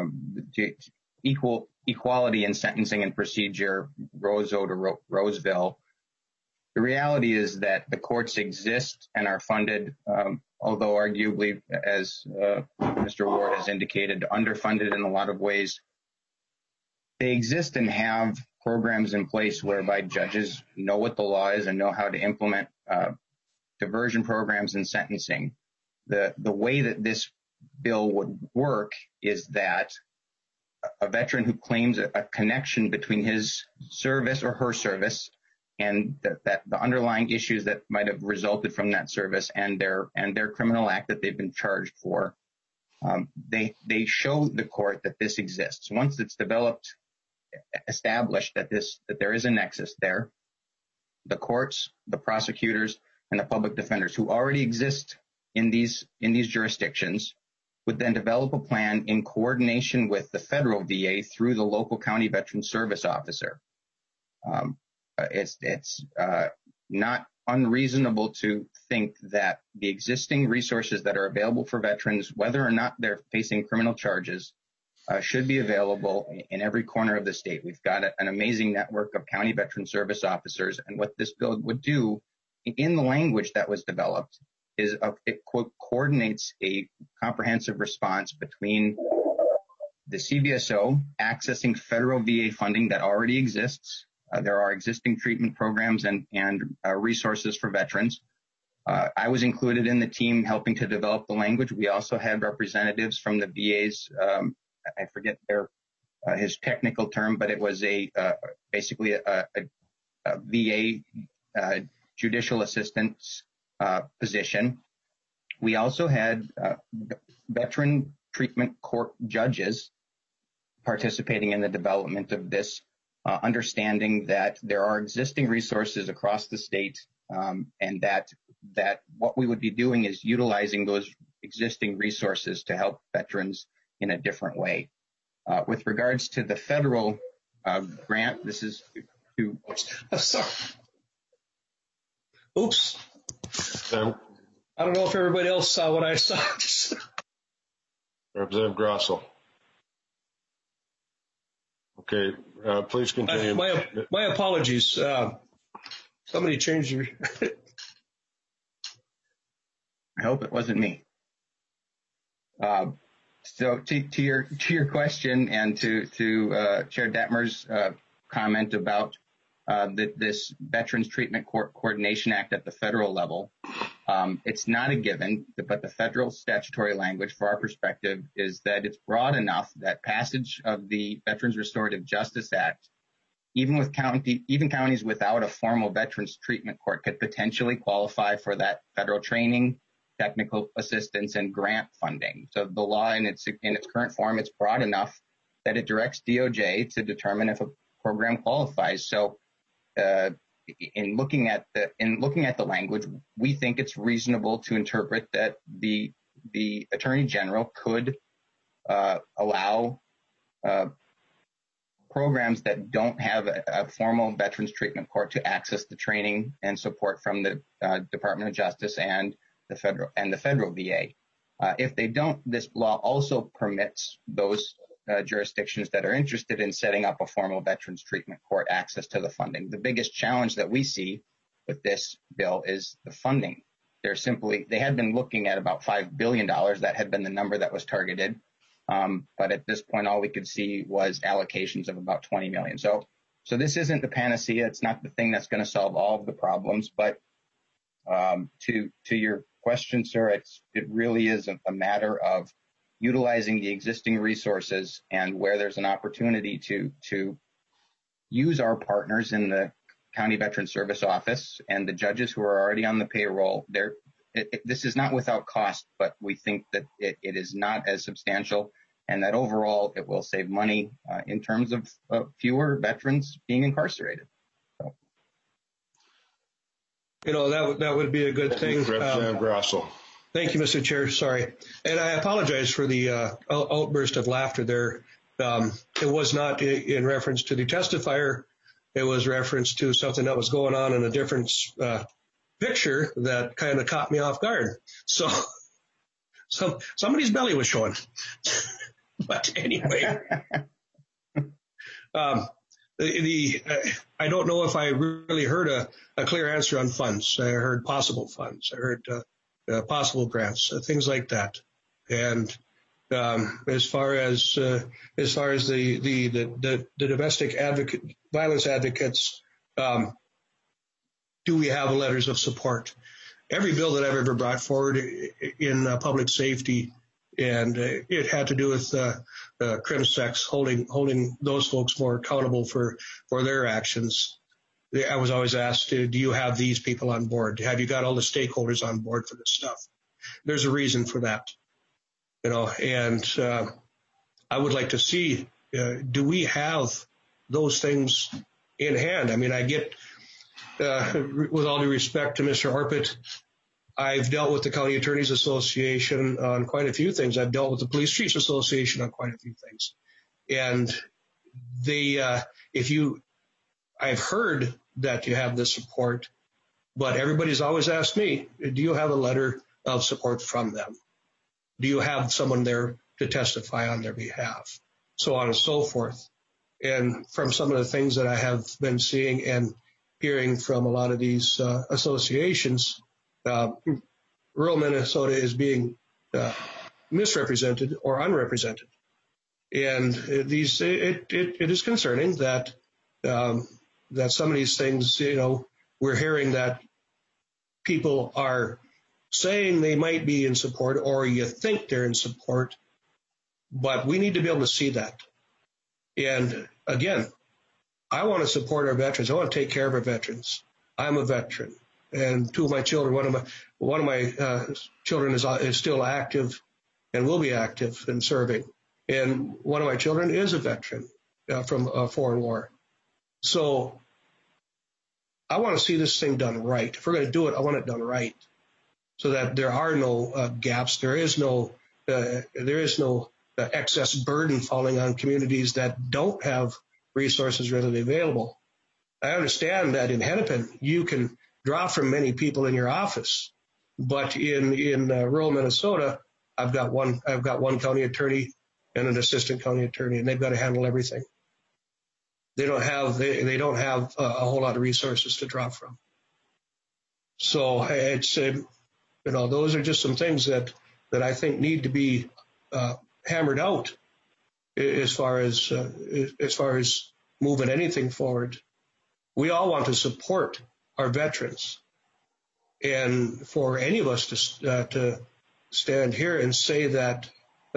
equality in sentencing and procedure, Roseau to Roseville, the reality is that the courts exist and are funded, although arguably, as Mr. Ward has indicated, underfunded in a lot of ways. They exist and have programs in place whereby judges know what the law is and know how to implement diversion programs in sentencing. The way that this bill would work is that a veteran who claims a connection between his service or her service and that the underlying issues that might have resulted from that service and their criminal act that they've been charged for, they show the court that this exists. Once it's established that there is a nexus there, the courts, the prosecutors, and the public defenders who already exist in these jurisdictions would then develop a plan in coordination with the federal VA through the local county veteran service officer. It's not unreasonable to think that the existing resources that are available for veterans, whether or not they're facing criminal charges, should be available in every corner of the state. We've got an amazing network of county veteran service officers, and what this bill would do in the language that was developed is it coordinates a comprehensive response between the CVSO accessing federal VA funding that already exists. There are existing treatment programs and resources for veterans. I was included in the team helping to develop the language. We also had representatives from the VA's, I forget their his technical term, but it was basically a VA judicial assistance position. We also had veteran treatment court judges participating in the development of this, understanding that there are existing resources across the state, and that what we would be doing is utilizing those existing resources to help veterans in a different way. With regards to the federal grant, this is to... Sorry. Oops. I don't know if everybody else saw what I saw. Representative Grosso. Okay, please continue. My apologies. Somebody changed your... I hope it wasn't me. So to your question and to Chair Detmer's comment about this Veterans Treatment Coordination Act at the federal level, it's not a given, but the federal statutory language for our perspective is that it's broad enough that passage of the Veterans Restorative Justice Act, even counties without a formal Veterans Treatment Court, could potentially qualify for that federal training, technical assistance, and grant funding. So the law in its current form, it's broad enough that it directs DOJ to determine if a program qualifies. So in looking at the language, we think it's reasonable to interpret that the Attorney General could allow programs that don't have a formal Veterans Treatment Court to access the training and support from the Department of Justice and the federal VA. If they don't, this law also permits those jurisdictions that are interested in setting up a formal Veterans Treatment Court access to the funding. The biggest challenge that we see with this bill is the funding. They had been looking at about $5 billion. That had been the number that was targeted. But at this point, all we could see was allocations of about $20 million. So this isn't the panacea. It's not the thing that's going to solve all of the problems. But to your question, sir, it really is a matter of utilizing the existing resources, and where there's an opportunity to use our partners in the County Veteran Service Office and the judges who are already on the payroll. This is not without cost, but we think that it is not as substantial, and that overall it will save money in terms of fewer veterans being incarcerated. So. That would be a good thing. Representative Grosso. Thank you, Mr. Chair. Sorry. And I apologize for the outburst of laughter there. It was not in reference to the testifier. It was reference to something that was going on in a different picture that kind of caught me off guard. So somebody's belly was showing. But anyway, I don't know if I really heard a clear answer on funds. I heard possible funds. I heard possible grants, things like that. And as far as the domestic violence advocates, do we have letters of support? Every bill that I've ever brought forward in public safety, and it had to do with CrimSex, holding those folks more accountable for their actions. I was always asked, do you have these people on board? Have you got all the stakeholders on board for this stuff? There's a reason for that, and I would like to see, do we have those things in hand? I mean, I get, with all due respect to Mr. Orpett, I've dealt with the County Attorneys Association on quite a few things. I've dealt with the Police Chiefs Association on quite a few things. And I've heard that you have the support, but everybody's always asked me, do you have a letter of support from them? Do you have someone there to testify on their behalf? So on and so forth. And from some of the things that I have been seeing and hearing from a lot of these associations, rural Minnesota is being misrepresented or unrepresented. And it is concerning that some of these things, we're hearing that people are saying they might be in support, or you think they're in support, but we need to be able to see that. And again, I want to support our veterans. I want to take care of our veterans. I'm a veteran, and two of my children, one of my children is still active and will be active in serving, and one of my children is a veteran from a foreign war. So I want to see this thing done right. If we're going to do it, I want it done right, so that there are no gaps. There is no excess burden falling on communities that don't have resources readily available. I understand that in Hennepin you can draw from many people in your office, but in rural Minnesota, I've got one county attorney and an assistant county attorney, and they've got to handle everything. They don't have a whole lot of resources to draw from. So it's those are just some things that I think need to be hammered out as far as moving anything forward. We all want to support our veterans, and for any of us to stand here and say that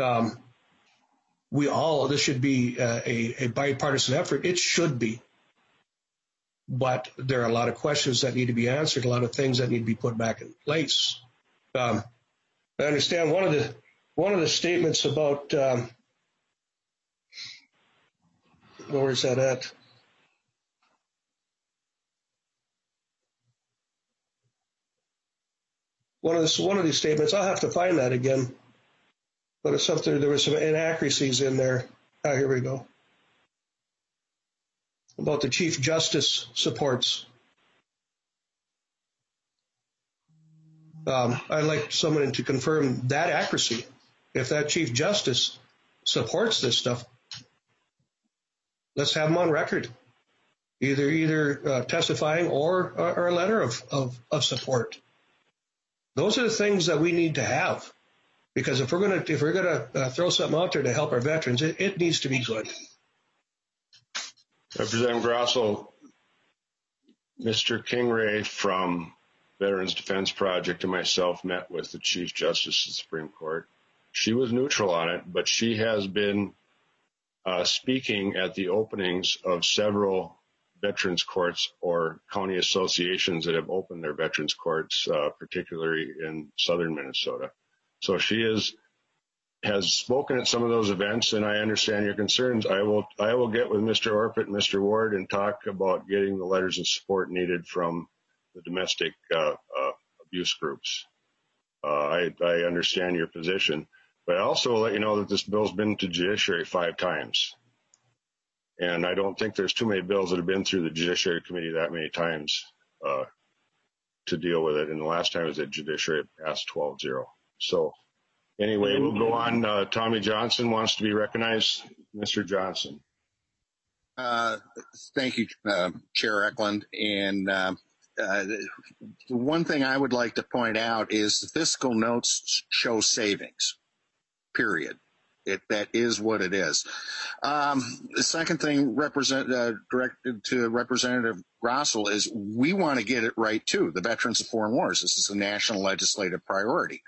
this should be a bipartisan effort, it should be. But there are a lot of questions that need to be answered, a lot of things that need to be put back in place. I understand one of the statements about where is that at? One of these statements, I'll have to find that again, but it's something. There were some inaccuracies in there. Here we go. About the Chief Justice supports. I'd like someone to confirm that accuracy. If that Chief Justice supports this stuff, let's have him on record, either testifying or a letter of support. Those are the things that we need to have, because if we're gonna throw something out there to help our veterans, it needs to be good. Representative Grosso, Mr. Kingray from Veterans Defense Project and myself met with the Chief Justice of the Supreme Court. She was neutral on it, but she has been speaking at the openings of several veterans courts or county associations that have opened their veterans courts, particularly in southern Minnesota. So she has spoken at some of those events, and I understand your concerns. I will get with Mr. Orpett and Mr. Ward and talk about getting the letters of support needed from the domestic abuse groups. I understand your position, but I also will let you know that this bill's been to judiciary 5 times. And I don't think there's too many bills that have been through the Judiciary Committee that many times to deal with it. And the last time it was at Judiciary, it passed 12-0. So anyway, we'll go on. Tommy Johnson wants to be recognized. Mr. Johnson. Thank you, Chair Eklund. And the one thing I would like to point out is the fiscal notes show savings, period. That is what it is. The second thing directed to Representative Grosso is we want to get it right, too, the Veterans of Foreign Wars. This is a national legislative priority.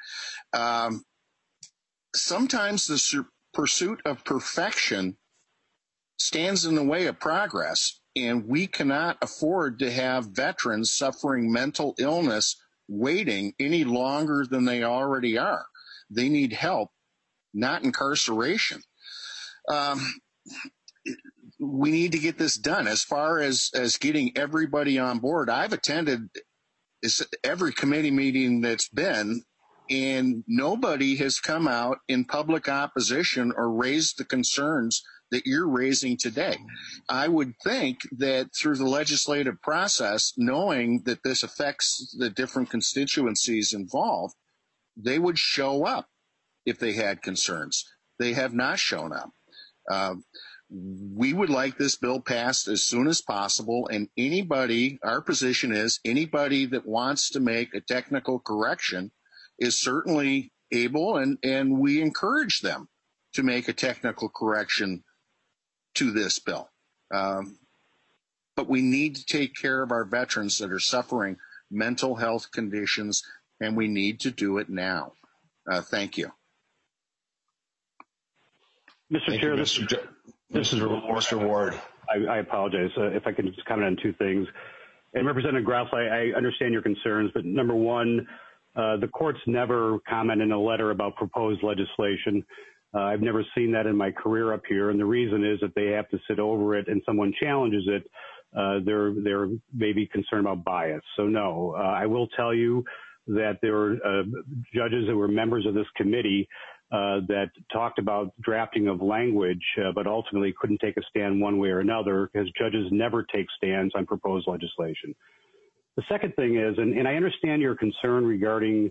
Sometimes the pursuit of perfection stands in the way of progress, and we cannot afford to have veterans suffering mental illness waiting any longer than they already are. They need help, not incarceration. We need to get this done. As far as getting everybody on board, I've attended every committee meeting that's been, and nobody has come out in public opposition or raised the concerns that you're raising today. I would think that through the legislative process, knowing that this affects the different constituencies involved, they would show up if they had concerns. They have not shown up. We would like this bill passed as soon as possible, and our position is anybody that wants to make a technical correction is certainly able, and we encourage them to make a technical correction to this bill. But we need to take care of our veterans that are suffering mental health conditions, and we need to do it now. Thank you. Mr. Chair, This is Mr. Ward. I apologize. If I can just comment on two things. And Representative Grouse, I understand your concerns, but number one, the courts never comment in a letter about proposed legislation. I've never seen that in my career up here, and the reason is that they have to sit over it and someone challenges it, they're maybe concerned about bias. So no, I will tell you that there were judges that were members of this committee that talked about drafting of language, but ultimately couldn't take a stand one way or another because judges never take stands on proposed legislation. The second thing is, and I understand your concern regarding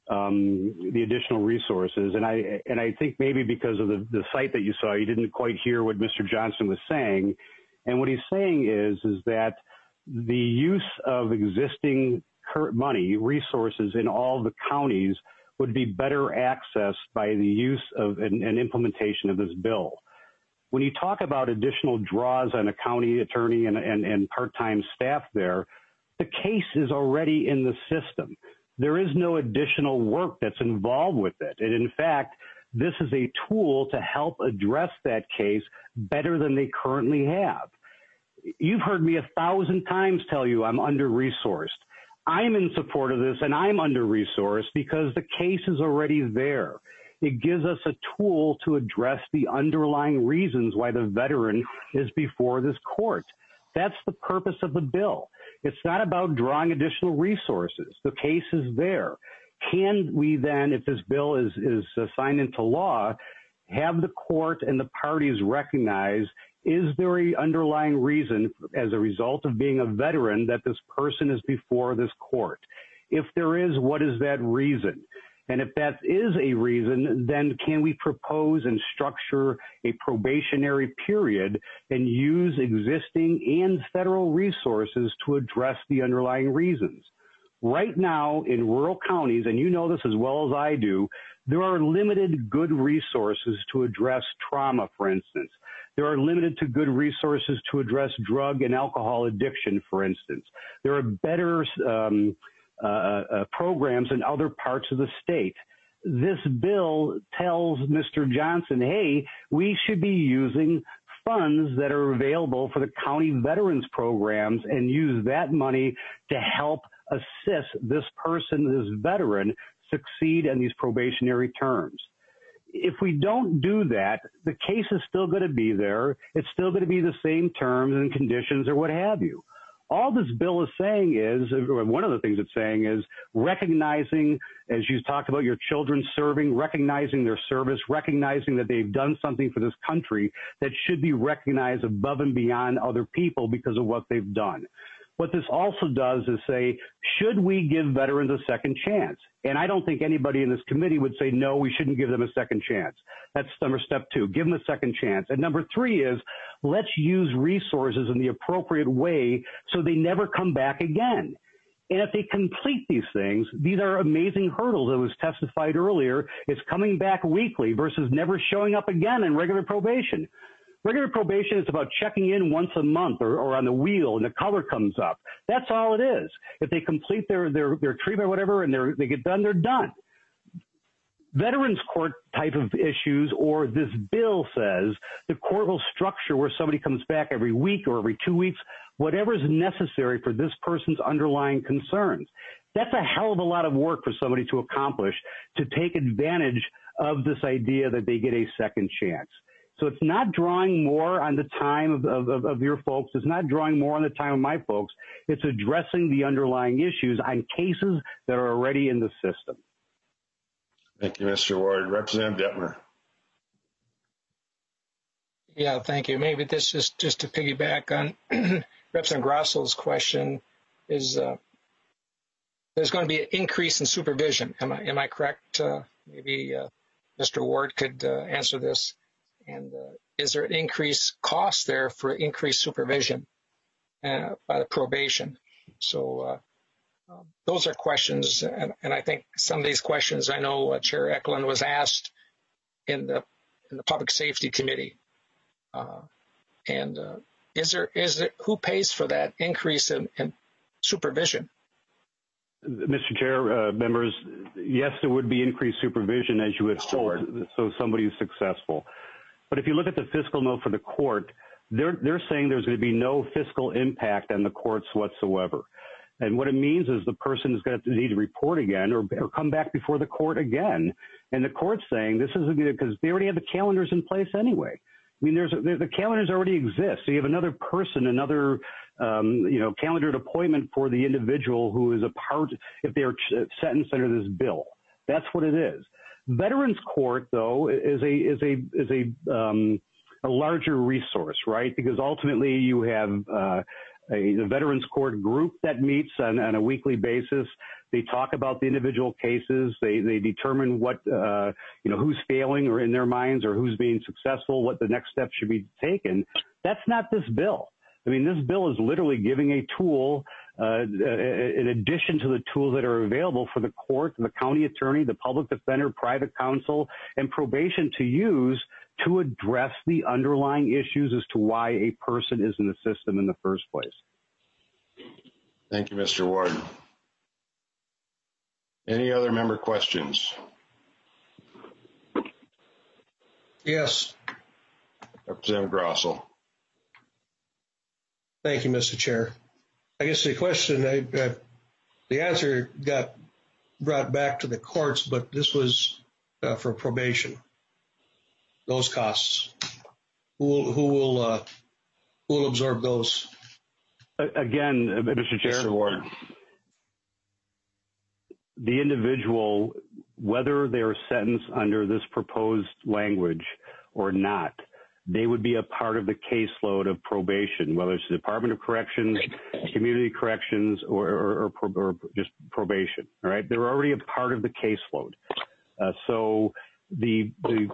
the additional resources, and I think maybe because of the site that you saw, you didn't quite hear what Mr. Johnson was saying. And what he's saying is that the use of existing money, resources in all the counties would be better accessed by the use of an implementation of this bill. When you talk about additional draws on a county attorney and part-time staff there, the case is already in the system. There is no additional work that's involved with it. And in fact, this is a tool to help address that case better than they currently have. You've heard me 1,000 times tell you I'm under-resourced. I'm in support of this, and I'm under-resourced because the case is already there. It gives us a tool to address the underlying reasons why the veteran is before this court. That's the purpose of the bill. It's not about drawing additional resources. The case is there. Can we then, if this bill is signed into law, have the court and the parties recognize, is there an underlying reason as a result of being a veteran that this person is before this court? If there is, what is that reason? And if that is a reason, then can we propose and structure a probationary period and use existing and federal resources to address the underlying reasons? Right now in rural counties, and you know this as well as I do, there are limited good resources to address trauma, for instance. There are limited to good resources to address drug and alcohol addiction, for instance. There are better programs in other parts of the state. This bill tells Mr. Johnson, hey, we should be using funds that are available for the county veterans programs and use that money to help assist this person, this veteran, succeed in these probationary terms. If we don't do that, the case is still going to be there. It's still going to be the same terms and conditions or what have you. All this bill is saying is, or one of the things it's saying is recognizing, as you talked about your children serving, recognizing their service, recognizing that they've done something for this country that should be recognized above and beyond other people because of what they've done. What this also does is say, should we give veterans a second chance? And I don't think anybody in this committee would say, no, we shouldn't give them a second chance. That's step 2, give them a second chance. And number 3 is, let's use resources in the appropriate way so they never come back again. And if they complete these things, these are amazing hurdles. It was testified earlier. It's coming back weekly versus never showing up again in regular probation. Regular probation is about checking in once a month or on the wheel and the color comes up. That's all it is. If they complete their treatment or whatever and they get done, they're done. Veterans court type of issues, or this bill says the court will structure where somebody comes back every week or every 2 weeks, whatever is necessary for this person's underlying concerns. That's a hell of a lot of work for somebody to accomplish to take advantage of this idea that they get a second chance. So it's not drawing more on the time of your folks. It's not drawing more on the time of my folks. It's addressing the underlying issues on cases that are already in the system. Thank you, Mr. Ward. Representative Detmer. Yeah, thank you. Maybe this is just to piggyback on Representative Grossel's question is there's going to be an increase in supervision. Am I correct? Maybe Mr. Ward could answer this. And is there an increased cost there for increased supervision by the probation? So those are questions, and I think some of these questions I know Chair Eklund was asked in the Public Safety Committee. Is there who pays for that increase in supervision? Mr. Chair, members, yes, there would be increased supervision as you would hope, so somebody is successful. But if you look at the fiscal note for the court, they're saying there's going to be no fiscal impact on the courts whatsoever. And what it means is the person is going to need to report again or come back before the court again. And the court's saying this isn't good because they already have the calendars in place anyway. I mean, the calendars already exist. So you have another person, another, calendared appointment for the individual who is a part, if they're sentenced under this bill. That's what it is. Veterans Court, though, is a larger resource, right? Because ultimately you have the Veterans Court group that meets on a weekly basis. They talk about the individual cases. They determine what, who's failing or in their minds or who's being successful, what the next step should be taken. That's not this bill. I mean, this bill is literally giving a tool in addition to the tools that are available for the court, the county attorney, the public defender, private counsel, and probation to use to address the underlying issues as to why a person is in the system in the first place. Thank you, Mr. Ward. Any other member questions? Yes. Representative Grossell. Thank you, Mr. Chair. I guess the question, the answer got brought back to the courts, but this was for probation. Those costs. Who will absorb those? Again, Mr. Chair. Mr. Ward. The individual, whether they're sentenced under this proposed language or not, they would be a part of the caseload of probation, whether it's the Department of Corrections, Community Corrections, or just probation. All right, they're already a part of the caseload. So the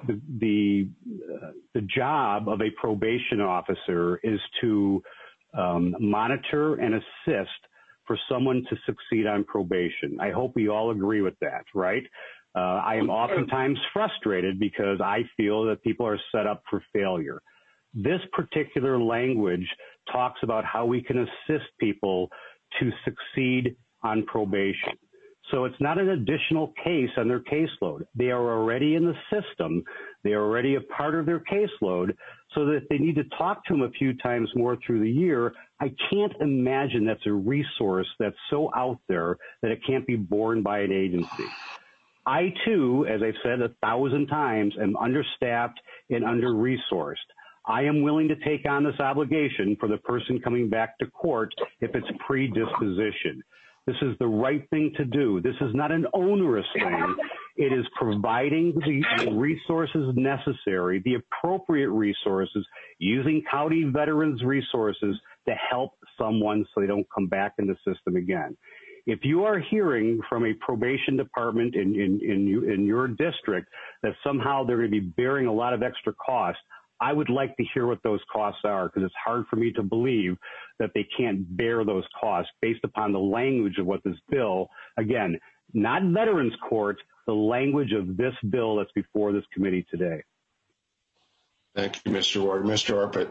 job of a probation officer is to monitor and assist for someone to succeed on probation. I hope we all agree with that, right? I am oftentimes frustrated because I feel that people are set up for failure. This particular language talks about how we can assist people to succeed on probation. So it's not an additional case on their caseload. They are already in the system. They are already a part of their caseload, so that if they need to talk to them a few times more through the year, I can't imagine that's a resource that's so out there that it can't be borne by an agency. I, too, as I've said 1,000 times, am understaffed and under-resourced. I am willing to take on this obligation for the person coming back to court if it's predisposition. This is the right thing to do. This is not an onerous thing. It is providing the resources necessary, the appropriate resources, using county veterans resources to help someone so they don't come back in the system again. If you are hearing from a probation department in your district that somehow they're going to be bearing a lot of extra costs, I would like to hear what those costs are, because it's hard for me to believe that they can't bear those costs based upon the language of what this bill, again, not Veterans Court, the language of this bill that's before this committee today. Thank you, Mr. Ward. Mr. Orpett.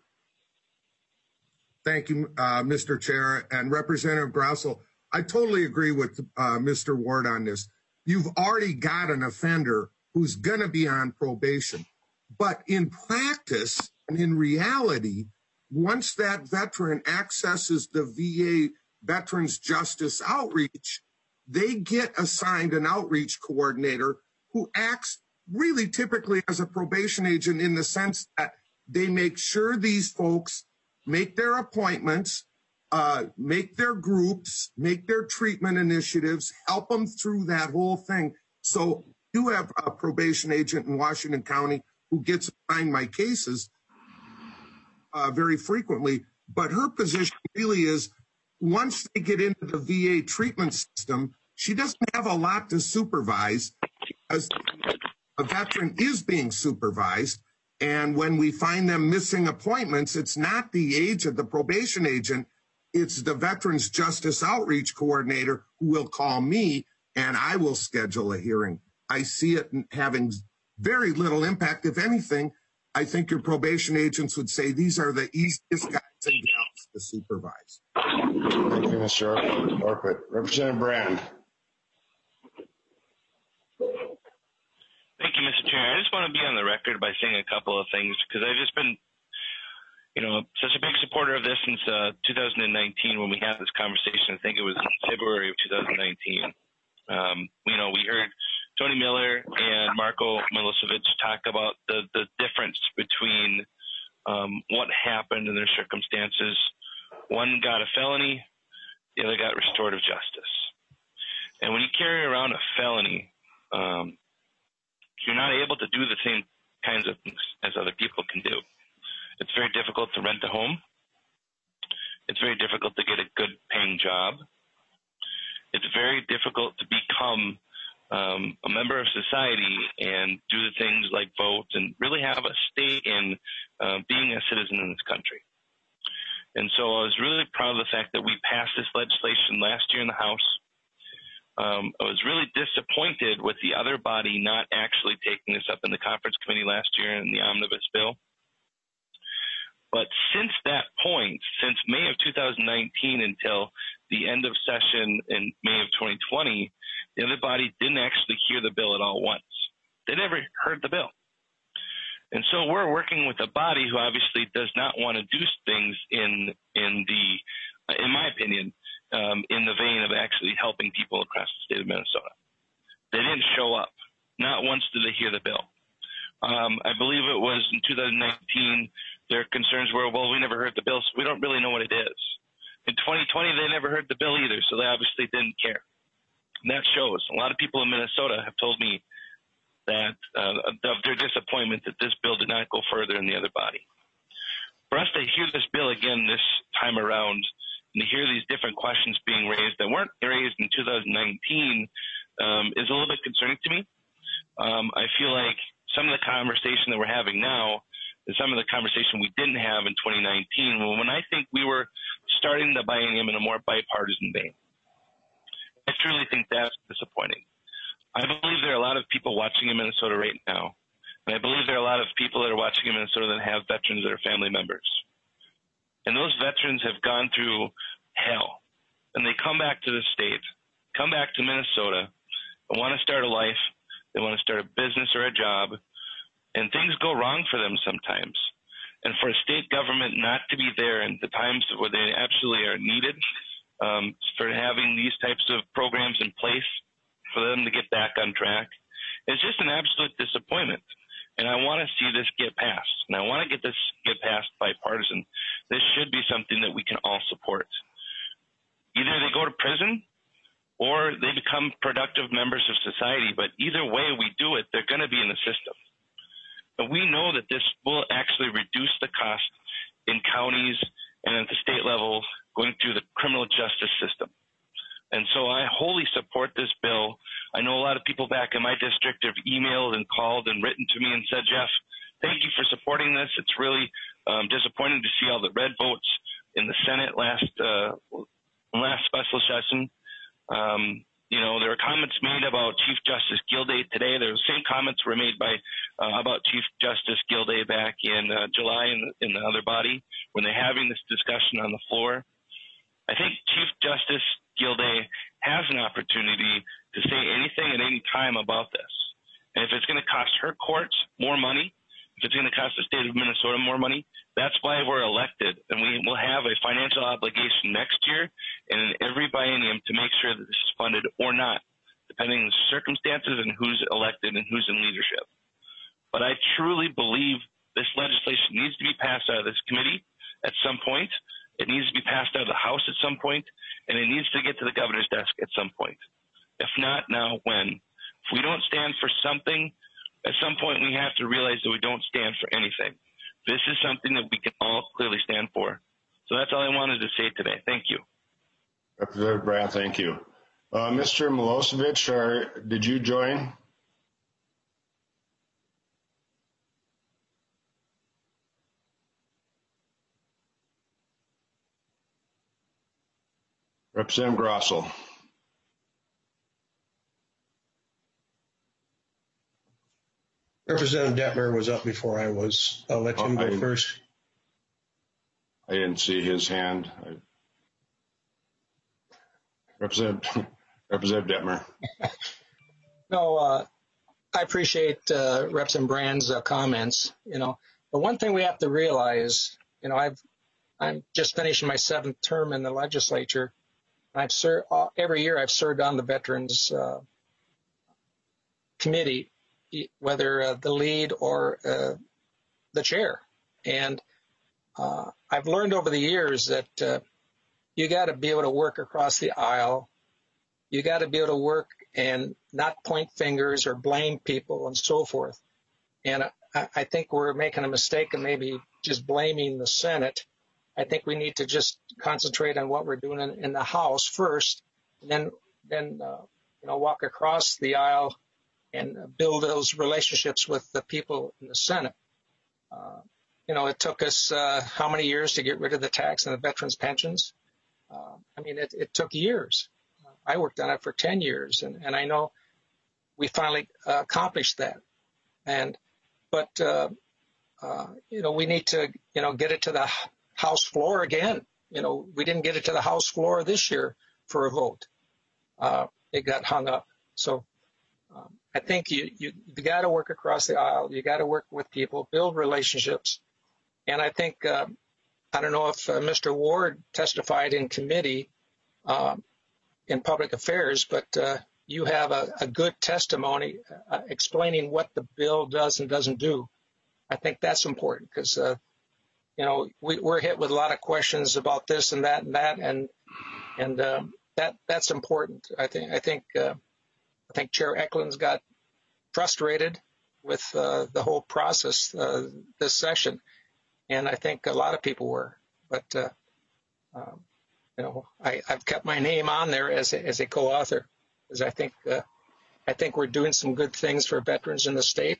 Thank you, Mr. Chair. And Representative Grossell, I totally agree with Mr. Ward on this. You've already got an offender who's going to be on probation. But in practice and in reality, once that veteran accesses the VA Veterans Justice Outreach, they get assigned an outreach coordinator who acts really typically as a probation agent, in the sense that they make sure these folks make their appointments, make their groups, make their treatment initiatives, help them through that whole thing. So you have a probation agent in Washington County who gets assigned my cases very frequently, but her position really is, once they get into the VA treatment system, she doesn't have a lot to supervise, because a veteran is being supervised. And when we find them missing appointments, it's not the age of the probation agent, it's the Veterans Justice Outreach Coordinator who will call me, and I will schedule a hearing. I see it having very little impact. If anything, I think your probation agents would say these are the easiest guys and gals to supervise. Thank you, Mr. Orpett. Representative Brand. Thank you, Mr. Chair. I just want to be on the record by saying a couple of things because I've just been, such a big supporter of this since 2019 when we had this conversation. I think it was in February of 2019. We heard Tony Miller and Marko Milosevic talk about the difference between what happened in their circumstances. One got a felony, the other got restorative justice. And when you carry around a felony, you're not able to do the same kinds of things as other people can do. It's very difficult to rent a home. It's very difficult to get a good paying job. It's very difficult to become a member of society and do the things like vote and really have a stake in being a citizen in this country. And so I was really proud of the fact that we passed this legislation last year in the House. I was really disappointed with the other body not actually taking this up in the conference committee last year in the omnibus bill. But since that point, since May of 2019 until the end of session in May of 2020, the other body didn't actually hear the bill at all once. They never heard the bill. And so we're working with a body who obviously does not want to do things in my opinion, in the vein of actually helping people across the state of Minnesota. They didn't show up. Not once did they hear the bill. I believe it was in 2019, their concerns were, well, we never heard the bill, so we don't really know what it is. In 2020, they never heard the bill either, so they obviously didn't care. And that shows. A lot of people in Minnesota have told me that of their disappointment that this bill did not go further in the other body. For us to hear this bill again this time around and to hear these different questions being raised that weren't raised in 2019 is a little bit concerning to me. I feel like some of the conversation that we're having now is some of the conversation we didn't have in 2019 when I think we were starting the biennium in a more bipartisan vein. I truly think that's disappointing. I believe there are a lot of people watching in Minnesota right now, and I believe there are a lot of people that are watching in Minnesota that have veterans that are family members. And those veterans have gone through hell, and they come back to the state, come back to Minnesota, and want to start a life. They want to start a business or a job, and things go wrong for them sometimes. And for a state government not to be there in the times where they absolutely are needed, for having these types of programs in place for them to get back on track, it's just an absolute disappointment. And I want to see this get passed. And I want to get passed bipartisan. This should be something that we can all support. Either they go to prison or they become productive members of society. But either way we do it, they're going to be in the system. But we know that this will actually reduce the cost in counties and at the state level going through the criminal justice system. And so I wholly support this bill. I know a lot of people back in my district have emailed and called and written to me and said, Jeff, thank you for supporting this. It's really disappointing to see all the red votes in the Senate last special session. There were comments made about Chief Justice Gilday today. The same comments were made about Chief Justice Gilday back in July in the other body when they're having this discussion on the floor. I think Chief Justice Gilday has an opportunity to say anything at any time about this. And if it's going to cost her courts more money, if it's going to cost the state of Minnesota more money, that's why we're elected. And we will have a financial obligation next year and in every biennium to make sure that this is funded or not, depending on the circumstances and who's elected and who's in leadership. But I truly believe this legislation needs to be passed out of this committee at some point. It needs to be passed out of the House at some point, and it needs to get to the governor's desk at some point. If not now, when? If we don't stand for something, at some point we have to realize that we don't stand for anything. This is something that we can all clearly stand for. So that's all I wanted to say today. Thank you. Representative Brad, thank you. Mr. Milosevic, did you join? Representative Grossell. Representative Detmer was up before I was. I'll let him go first. I didn't see his hand. Representative Detmer. No, I appreciate Representative Brand's comments. The one thing we have to realize, I'm just finishing my 7th term in the legislature. I've served every year. I've served on the Veterans Committee, whether the lead or the chair. And I've learned over the years that you got to be able to work across the aisle. You got to be able to work and not point fingers or blame people and so forth. And I think we're making a mistake of maybe just blaming the Senate. I think we need to just concentrate on what we're doing in the House first, and then walk across the aisle and build those relationships with the people in the Senate. It took us how many years to get rid of the tax on the veterans' pensions? It took years. I worked on it for 10 years, and I know we finally accomplished that. But we need to, get it to the House floor again. We didn't get it to the House floor this year for a vote. It got hung up. So I think you got to work across the aisle. You got to work with people, build relationships. And I think, I don't know if Mr. Ward testified in committee in public affairs, but you have a good testimony explaining what the bill does and doesn't do. I think that's important because, we're hit with a lot of questions about this and that and that, and that's important. I think Chair Eklund's got frustrated with the whole process this session, and I think a lot of people were. But I've kept my name on there as a co-author, because I think we're doing some good things for veterans in the state,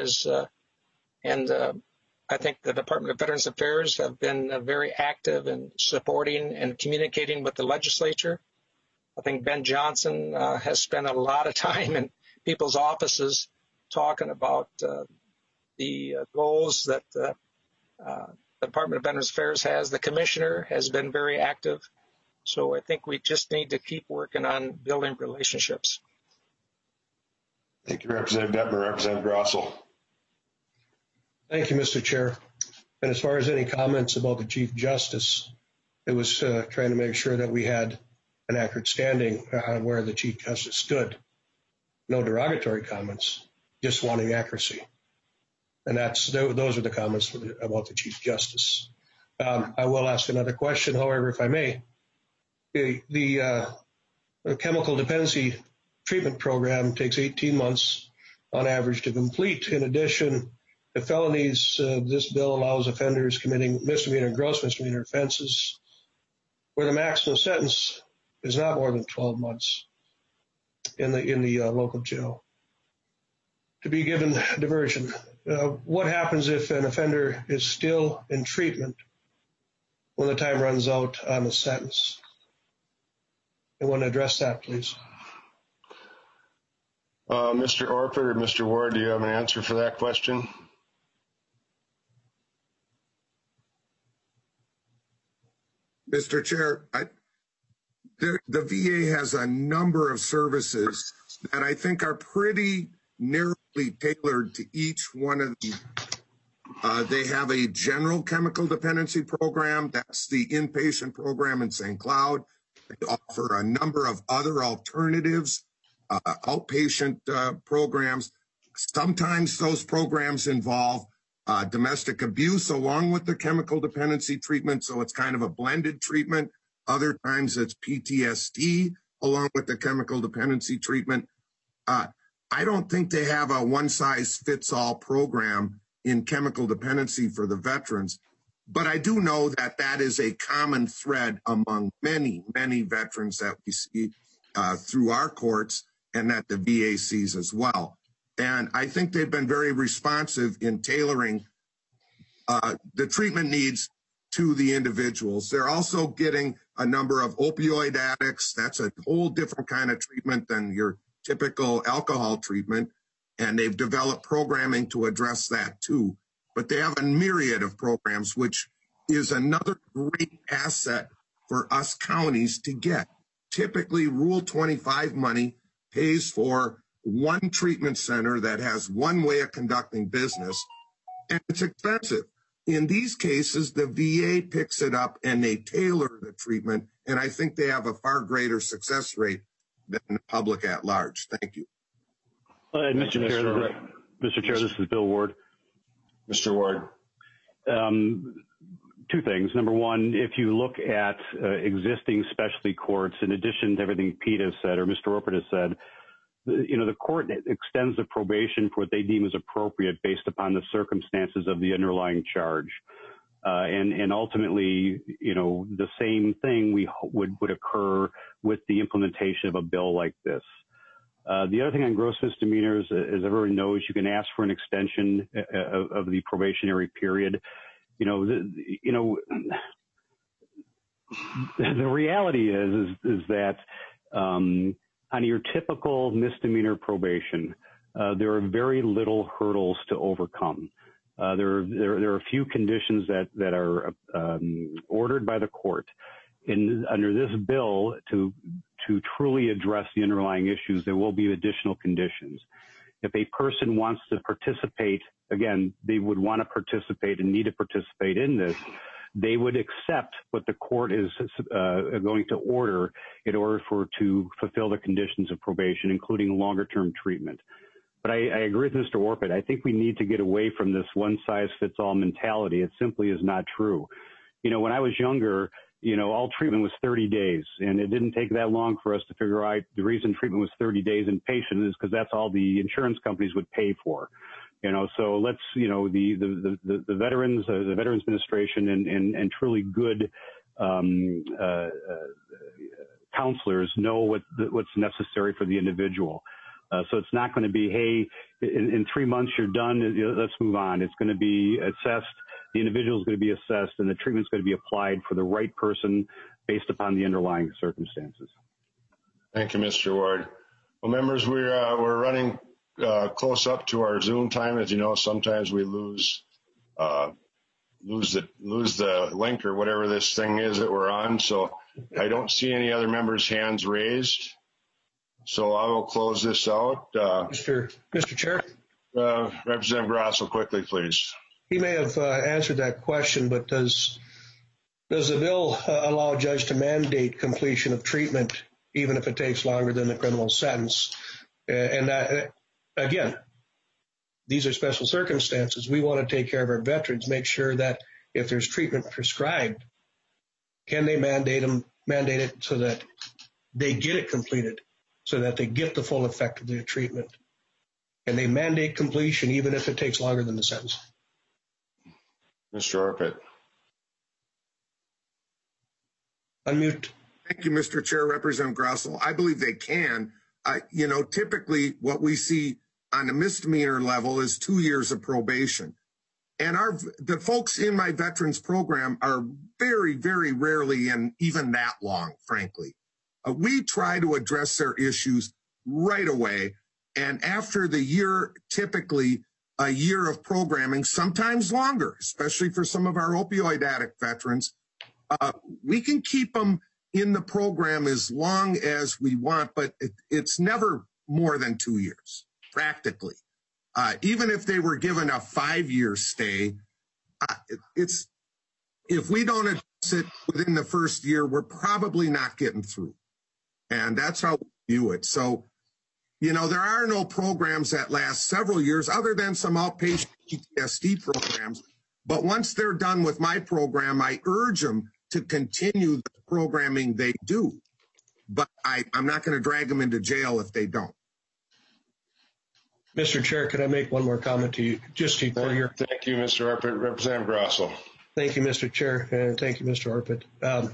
I think the Department of Veterans Affairs have been very active in supporting and communicating with the legislature. I think Ben Johnson has spent a lot of time in people's offices talking about the goals that the Department of Veterans Affairs has. The commissioner has been very active. So I think we just need to keep working on building relationships. Thank you, Representative Detmer. Representative Grossel. Thank you, Mr. Chair. And as far as any comments about the Chief Justice, it was trying to make sure that we had an accurate standing where the Chief Justice stood. No derogatory comments, just wanting accuracy. And those are the comments about the Chief Justice. I will ask another question, however, if I may. The chemical dependency treatment program takes 18 months on average to complete. In addition, the felonies, this bill allows offenders committing misdemeanor and gross misdemeanor offenses where the maximum sentence is not more than 12 months in the local jail. To be given diversion, what happens if an offender is still in treatment when the time runs out on the sentence? I want to address that, please. Mr. Orpett or Mr. Ward, do you have an answer for that question? Mr. Chair, the VA has a number of services that I think are pretty narrowly tailored to each one of these. They have a general chemical dependency program. That's the inpatient program in St. Cloud. They offer a number of other alternatives, outpatient programs. Sometimes those programs involve domestic abuse along with the chemical dependency treatment, so it's kind of a blended treatment. Other times it's PTSD along with the chemical dependency treatment. I don't think they have a one-size-fits-all program in chemical dependency for the veterans, but I do know that that is a common thread among many, many veterans that we see through our courts and that the VA sees as well. And I think they've been very responsive in tailoring the treatment needs to the individuals. They're also getting a number of opioid addicts. That's a whole different kind of treatment than your typical alcohol treatment. And they've developed programming to address that too. But they have a myriad of programs, which is another great asset for us counties to get. Typically, Rule 25 money pays for one treatment center that has one way of conducting business, and it's expensive. In these cases, the VA picks it up and they tailor the treatment, and I think they have a far greater success rate than the public at large. Thank you. Mr. Chair, this is Bill Ward. Mr. Ward. Two things. Number one, if you look at existing specialty courts, in addition to everything Pete has said or Mr. Orpert has said, the court extends the probation for what they deem as appropriate based upon the circumstances of the underlying charge. And ultimately, the same thing would occur with the implementation of a bill like this. The other thing on gross misdemeanors, as everyone knows, you can ask for an extension of the probationary period. The reality is that on your typical misdemeanor probation, there are very little hurdles to overcome. There are a few conditions that are ordered by the court. Under this bill, to truly address the underlying issues, there will be additional conditions. If a person wants to participate, again, they would want to participate and need to participate in this, they would accept what the court is going to order in order to fulfill the conditions of probation, including longer-term treatment. But I agree with Mr. Orpert. I think we need to get away from this one-size-fits-all mentality. It simply is not true. When I was younger, all treatment was 30 days, and it didn't take that long for us to figure out the reason treatment was 30 days inpatient is because that's all the insurance companies would pay for. So let's, the Veterans Administration and truly good counselors know what's necessary for the individual. So it's not going to be, hey, in 3 months you're done, let's move on. It's going to be assessed. The individual is going to be assessed, and the treatment is going to be applied for the right person based upon the underlying circumstances. Thank you, Mr. Ward. Well, members, we're running close up to our Zoom time. As you know, sometimes we lose the link or whatever this thing is that we're on. So I don't see any other members' hands raised. So I will close this out. Mr. Chair? Representative Grosso, quickly, please. He may have answered that question, but does the bill allow a judge to mandate completion of treatment even if it takes longer than the criminal sentence? And that, again, these are special circumstances. We want to take care of our veterans, make sure that if there's treatment prescribed, can they mandate it so that they get it completed, so that they get the full effect of their treatment? And they mandate completion even if it takes longer than the sentence. Mr. Orpett. Unmute. Thank you, Mr. Chair. Representative Grosso. I believe they can. Typically what we see on a misdemeanor level is 2 years of probation. And the folks in my veterans program are very, very rarely in even that long, frankly. We try to address their issues right away. And after the year, typically a year of programming, sometimes longer, especially for some of our opioid addict veterans, we can keep them in the program as long as we want, but it's never more than 2 years, practically. Even if they were given a 5-year stay, if we don't address it within the first year, we're probably not getting through. And that's how we view it. So, there are no programs that last several years other than some outpatient PTSD programs. But once they're done with my program, I urge them to continue the programming they do. But I'm not going to drag them into jail if they don't. Mr. Chair, could I make one more comment to you? Thank you, Mr. Orpett. Representative Grosso. Thank you, Mr. Chair, and thank you, Mr. Orpett.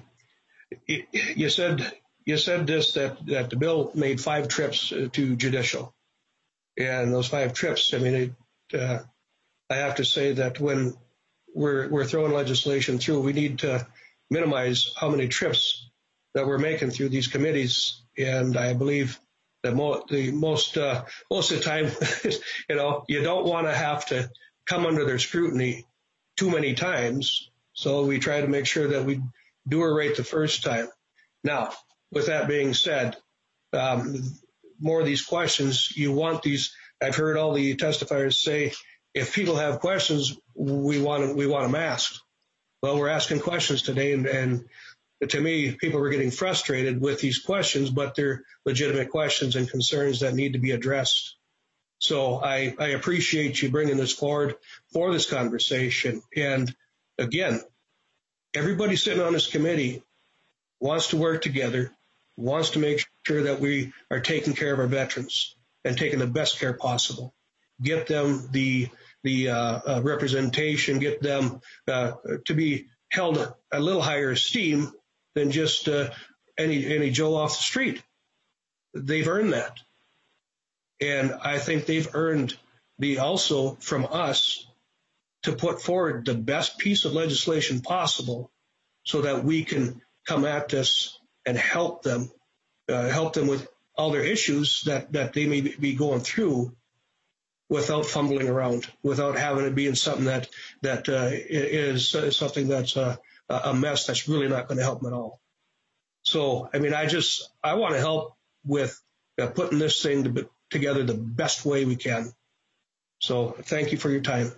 You said this, that the bill made 5 trips to judicial. And those 5 trips, I have to say that when we're throwing legislation through, we need to minimize how many trips that we're making through these committees. And I believe that most of the time, you don't want to have to come under their scrutiny too many times. So we try to make sure that we do it right the first time. Now, with that being said, more of these questions. You want these. I've heard all the testifiers say, if people have questions, we want them asked. Well, we're asking questions today, and to me, people are getting frustrated with these questions, but they're legitimate questions and concerns that need to be addressed. So I appreciate you bringing this forward for this conversation. And again, everybody sitting on this committee wants to work together, wants to make sure that we are taking care of our veterans and taking the best care possible. Get them the representation, get them to be held a little higher esteem than just any Joe off the street. They've earned that. And I think they've earned also from us to put forward the best piece of legislation possible so that we can come at this and help them with all their issues that they may be going through without fumbling around, without having it being something that is something that's a mess that's really not going to help them at all. So, I mean, I want to help with putting this thing together the best way we can. So thank you for your time.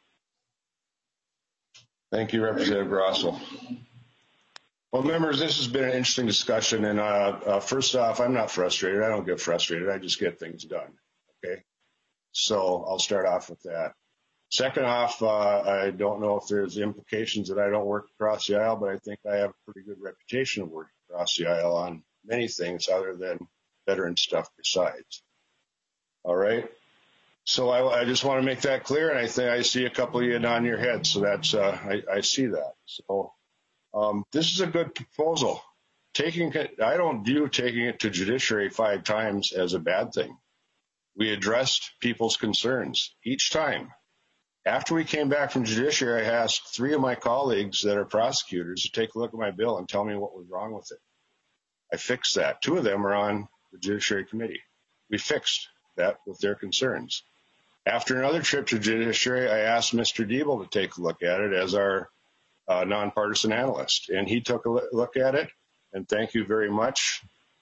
Thank you, Representative Grossell. Well, members, this has been an interesting discussion. And first off, I'm not frustrated. I don't get frustrated. I just get things done. Okay. So I'll start off with that. Second off, I don't know if there's implications that I don't work across the aisle, but I think I have a pretty good reputation of working across the aisle on many things other than veteran stuff besides. All right. So I just want to make that clear, and I think I see a couple of you nodding your heads, so that's I see that. So this is a good proposal. I don't view taking it to judiciary 5 times as a bad thing. We addressed people's concerns each time. After we came back from judiciary, I asked 3 of my colleagues that are prosecutors to take a look at my bill and tell me what was wrong with it. I fixed that. 2 of them are on the Judiciary Committee. We fixed that with their concerns. After another trip to judiciary, I asked Mr. Diebel to take a look at it as our nonpartisan analyst, and he took a look at it, and thank you very much.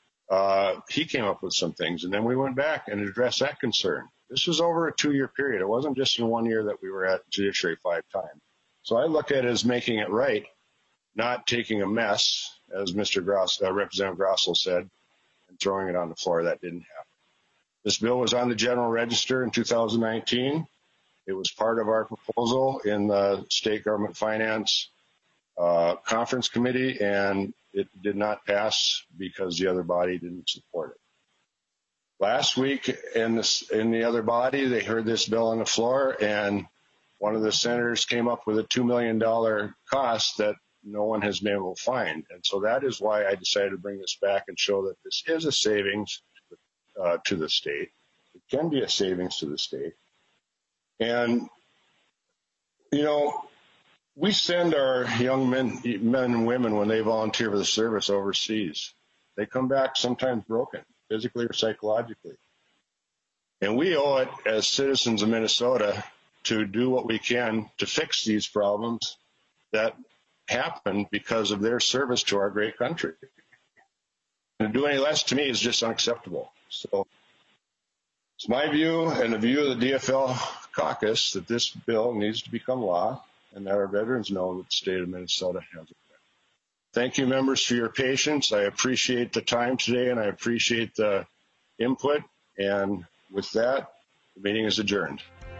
He came up with some things, and then we went back and addressed that concern. This was over a 2-year period. It wasn't just in 1 year that we were at judiciary 5 times. So I look at it as making it right, not taking a mess, as Representative Grossell said, and throwing it on the floor. That didn't happen. This bill was on the General Register in 2019. It was part of our proposal in the State Government Finance Conference Committee, and it did not pass because the other body didn't support it. Last week in the other body, they heard this bill on the floor, and one of the senators came up with a $2 million cost that no one has been able to find. And so that is why I decided to bring this back and show that this is a savings to the state. It can be a savings to the state. And, you know, we send our young men and women when they volunteer for the service overseas. They come back sometimes broken, physically or psychologically. And we owe it as citizens of Minnesota to do what we can to fix these problems that happen because of their service to our great country. And to do any less to me is just unacceptable. So it's my view and the view of the DFL caucus that this bill needs to become law and that our veterans know that the state of Minnesota has it. Thank you, members, for your patience. I appreciate the time today, and I appreciate the input. And with that, the meeting is adjourned.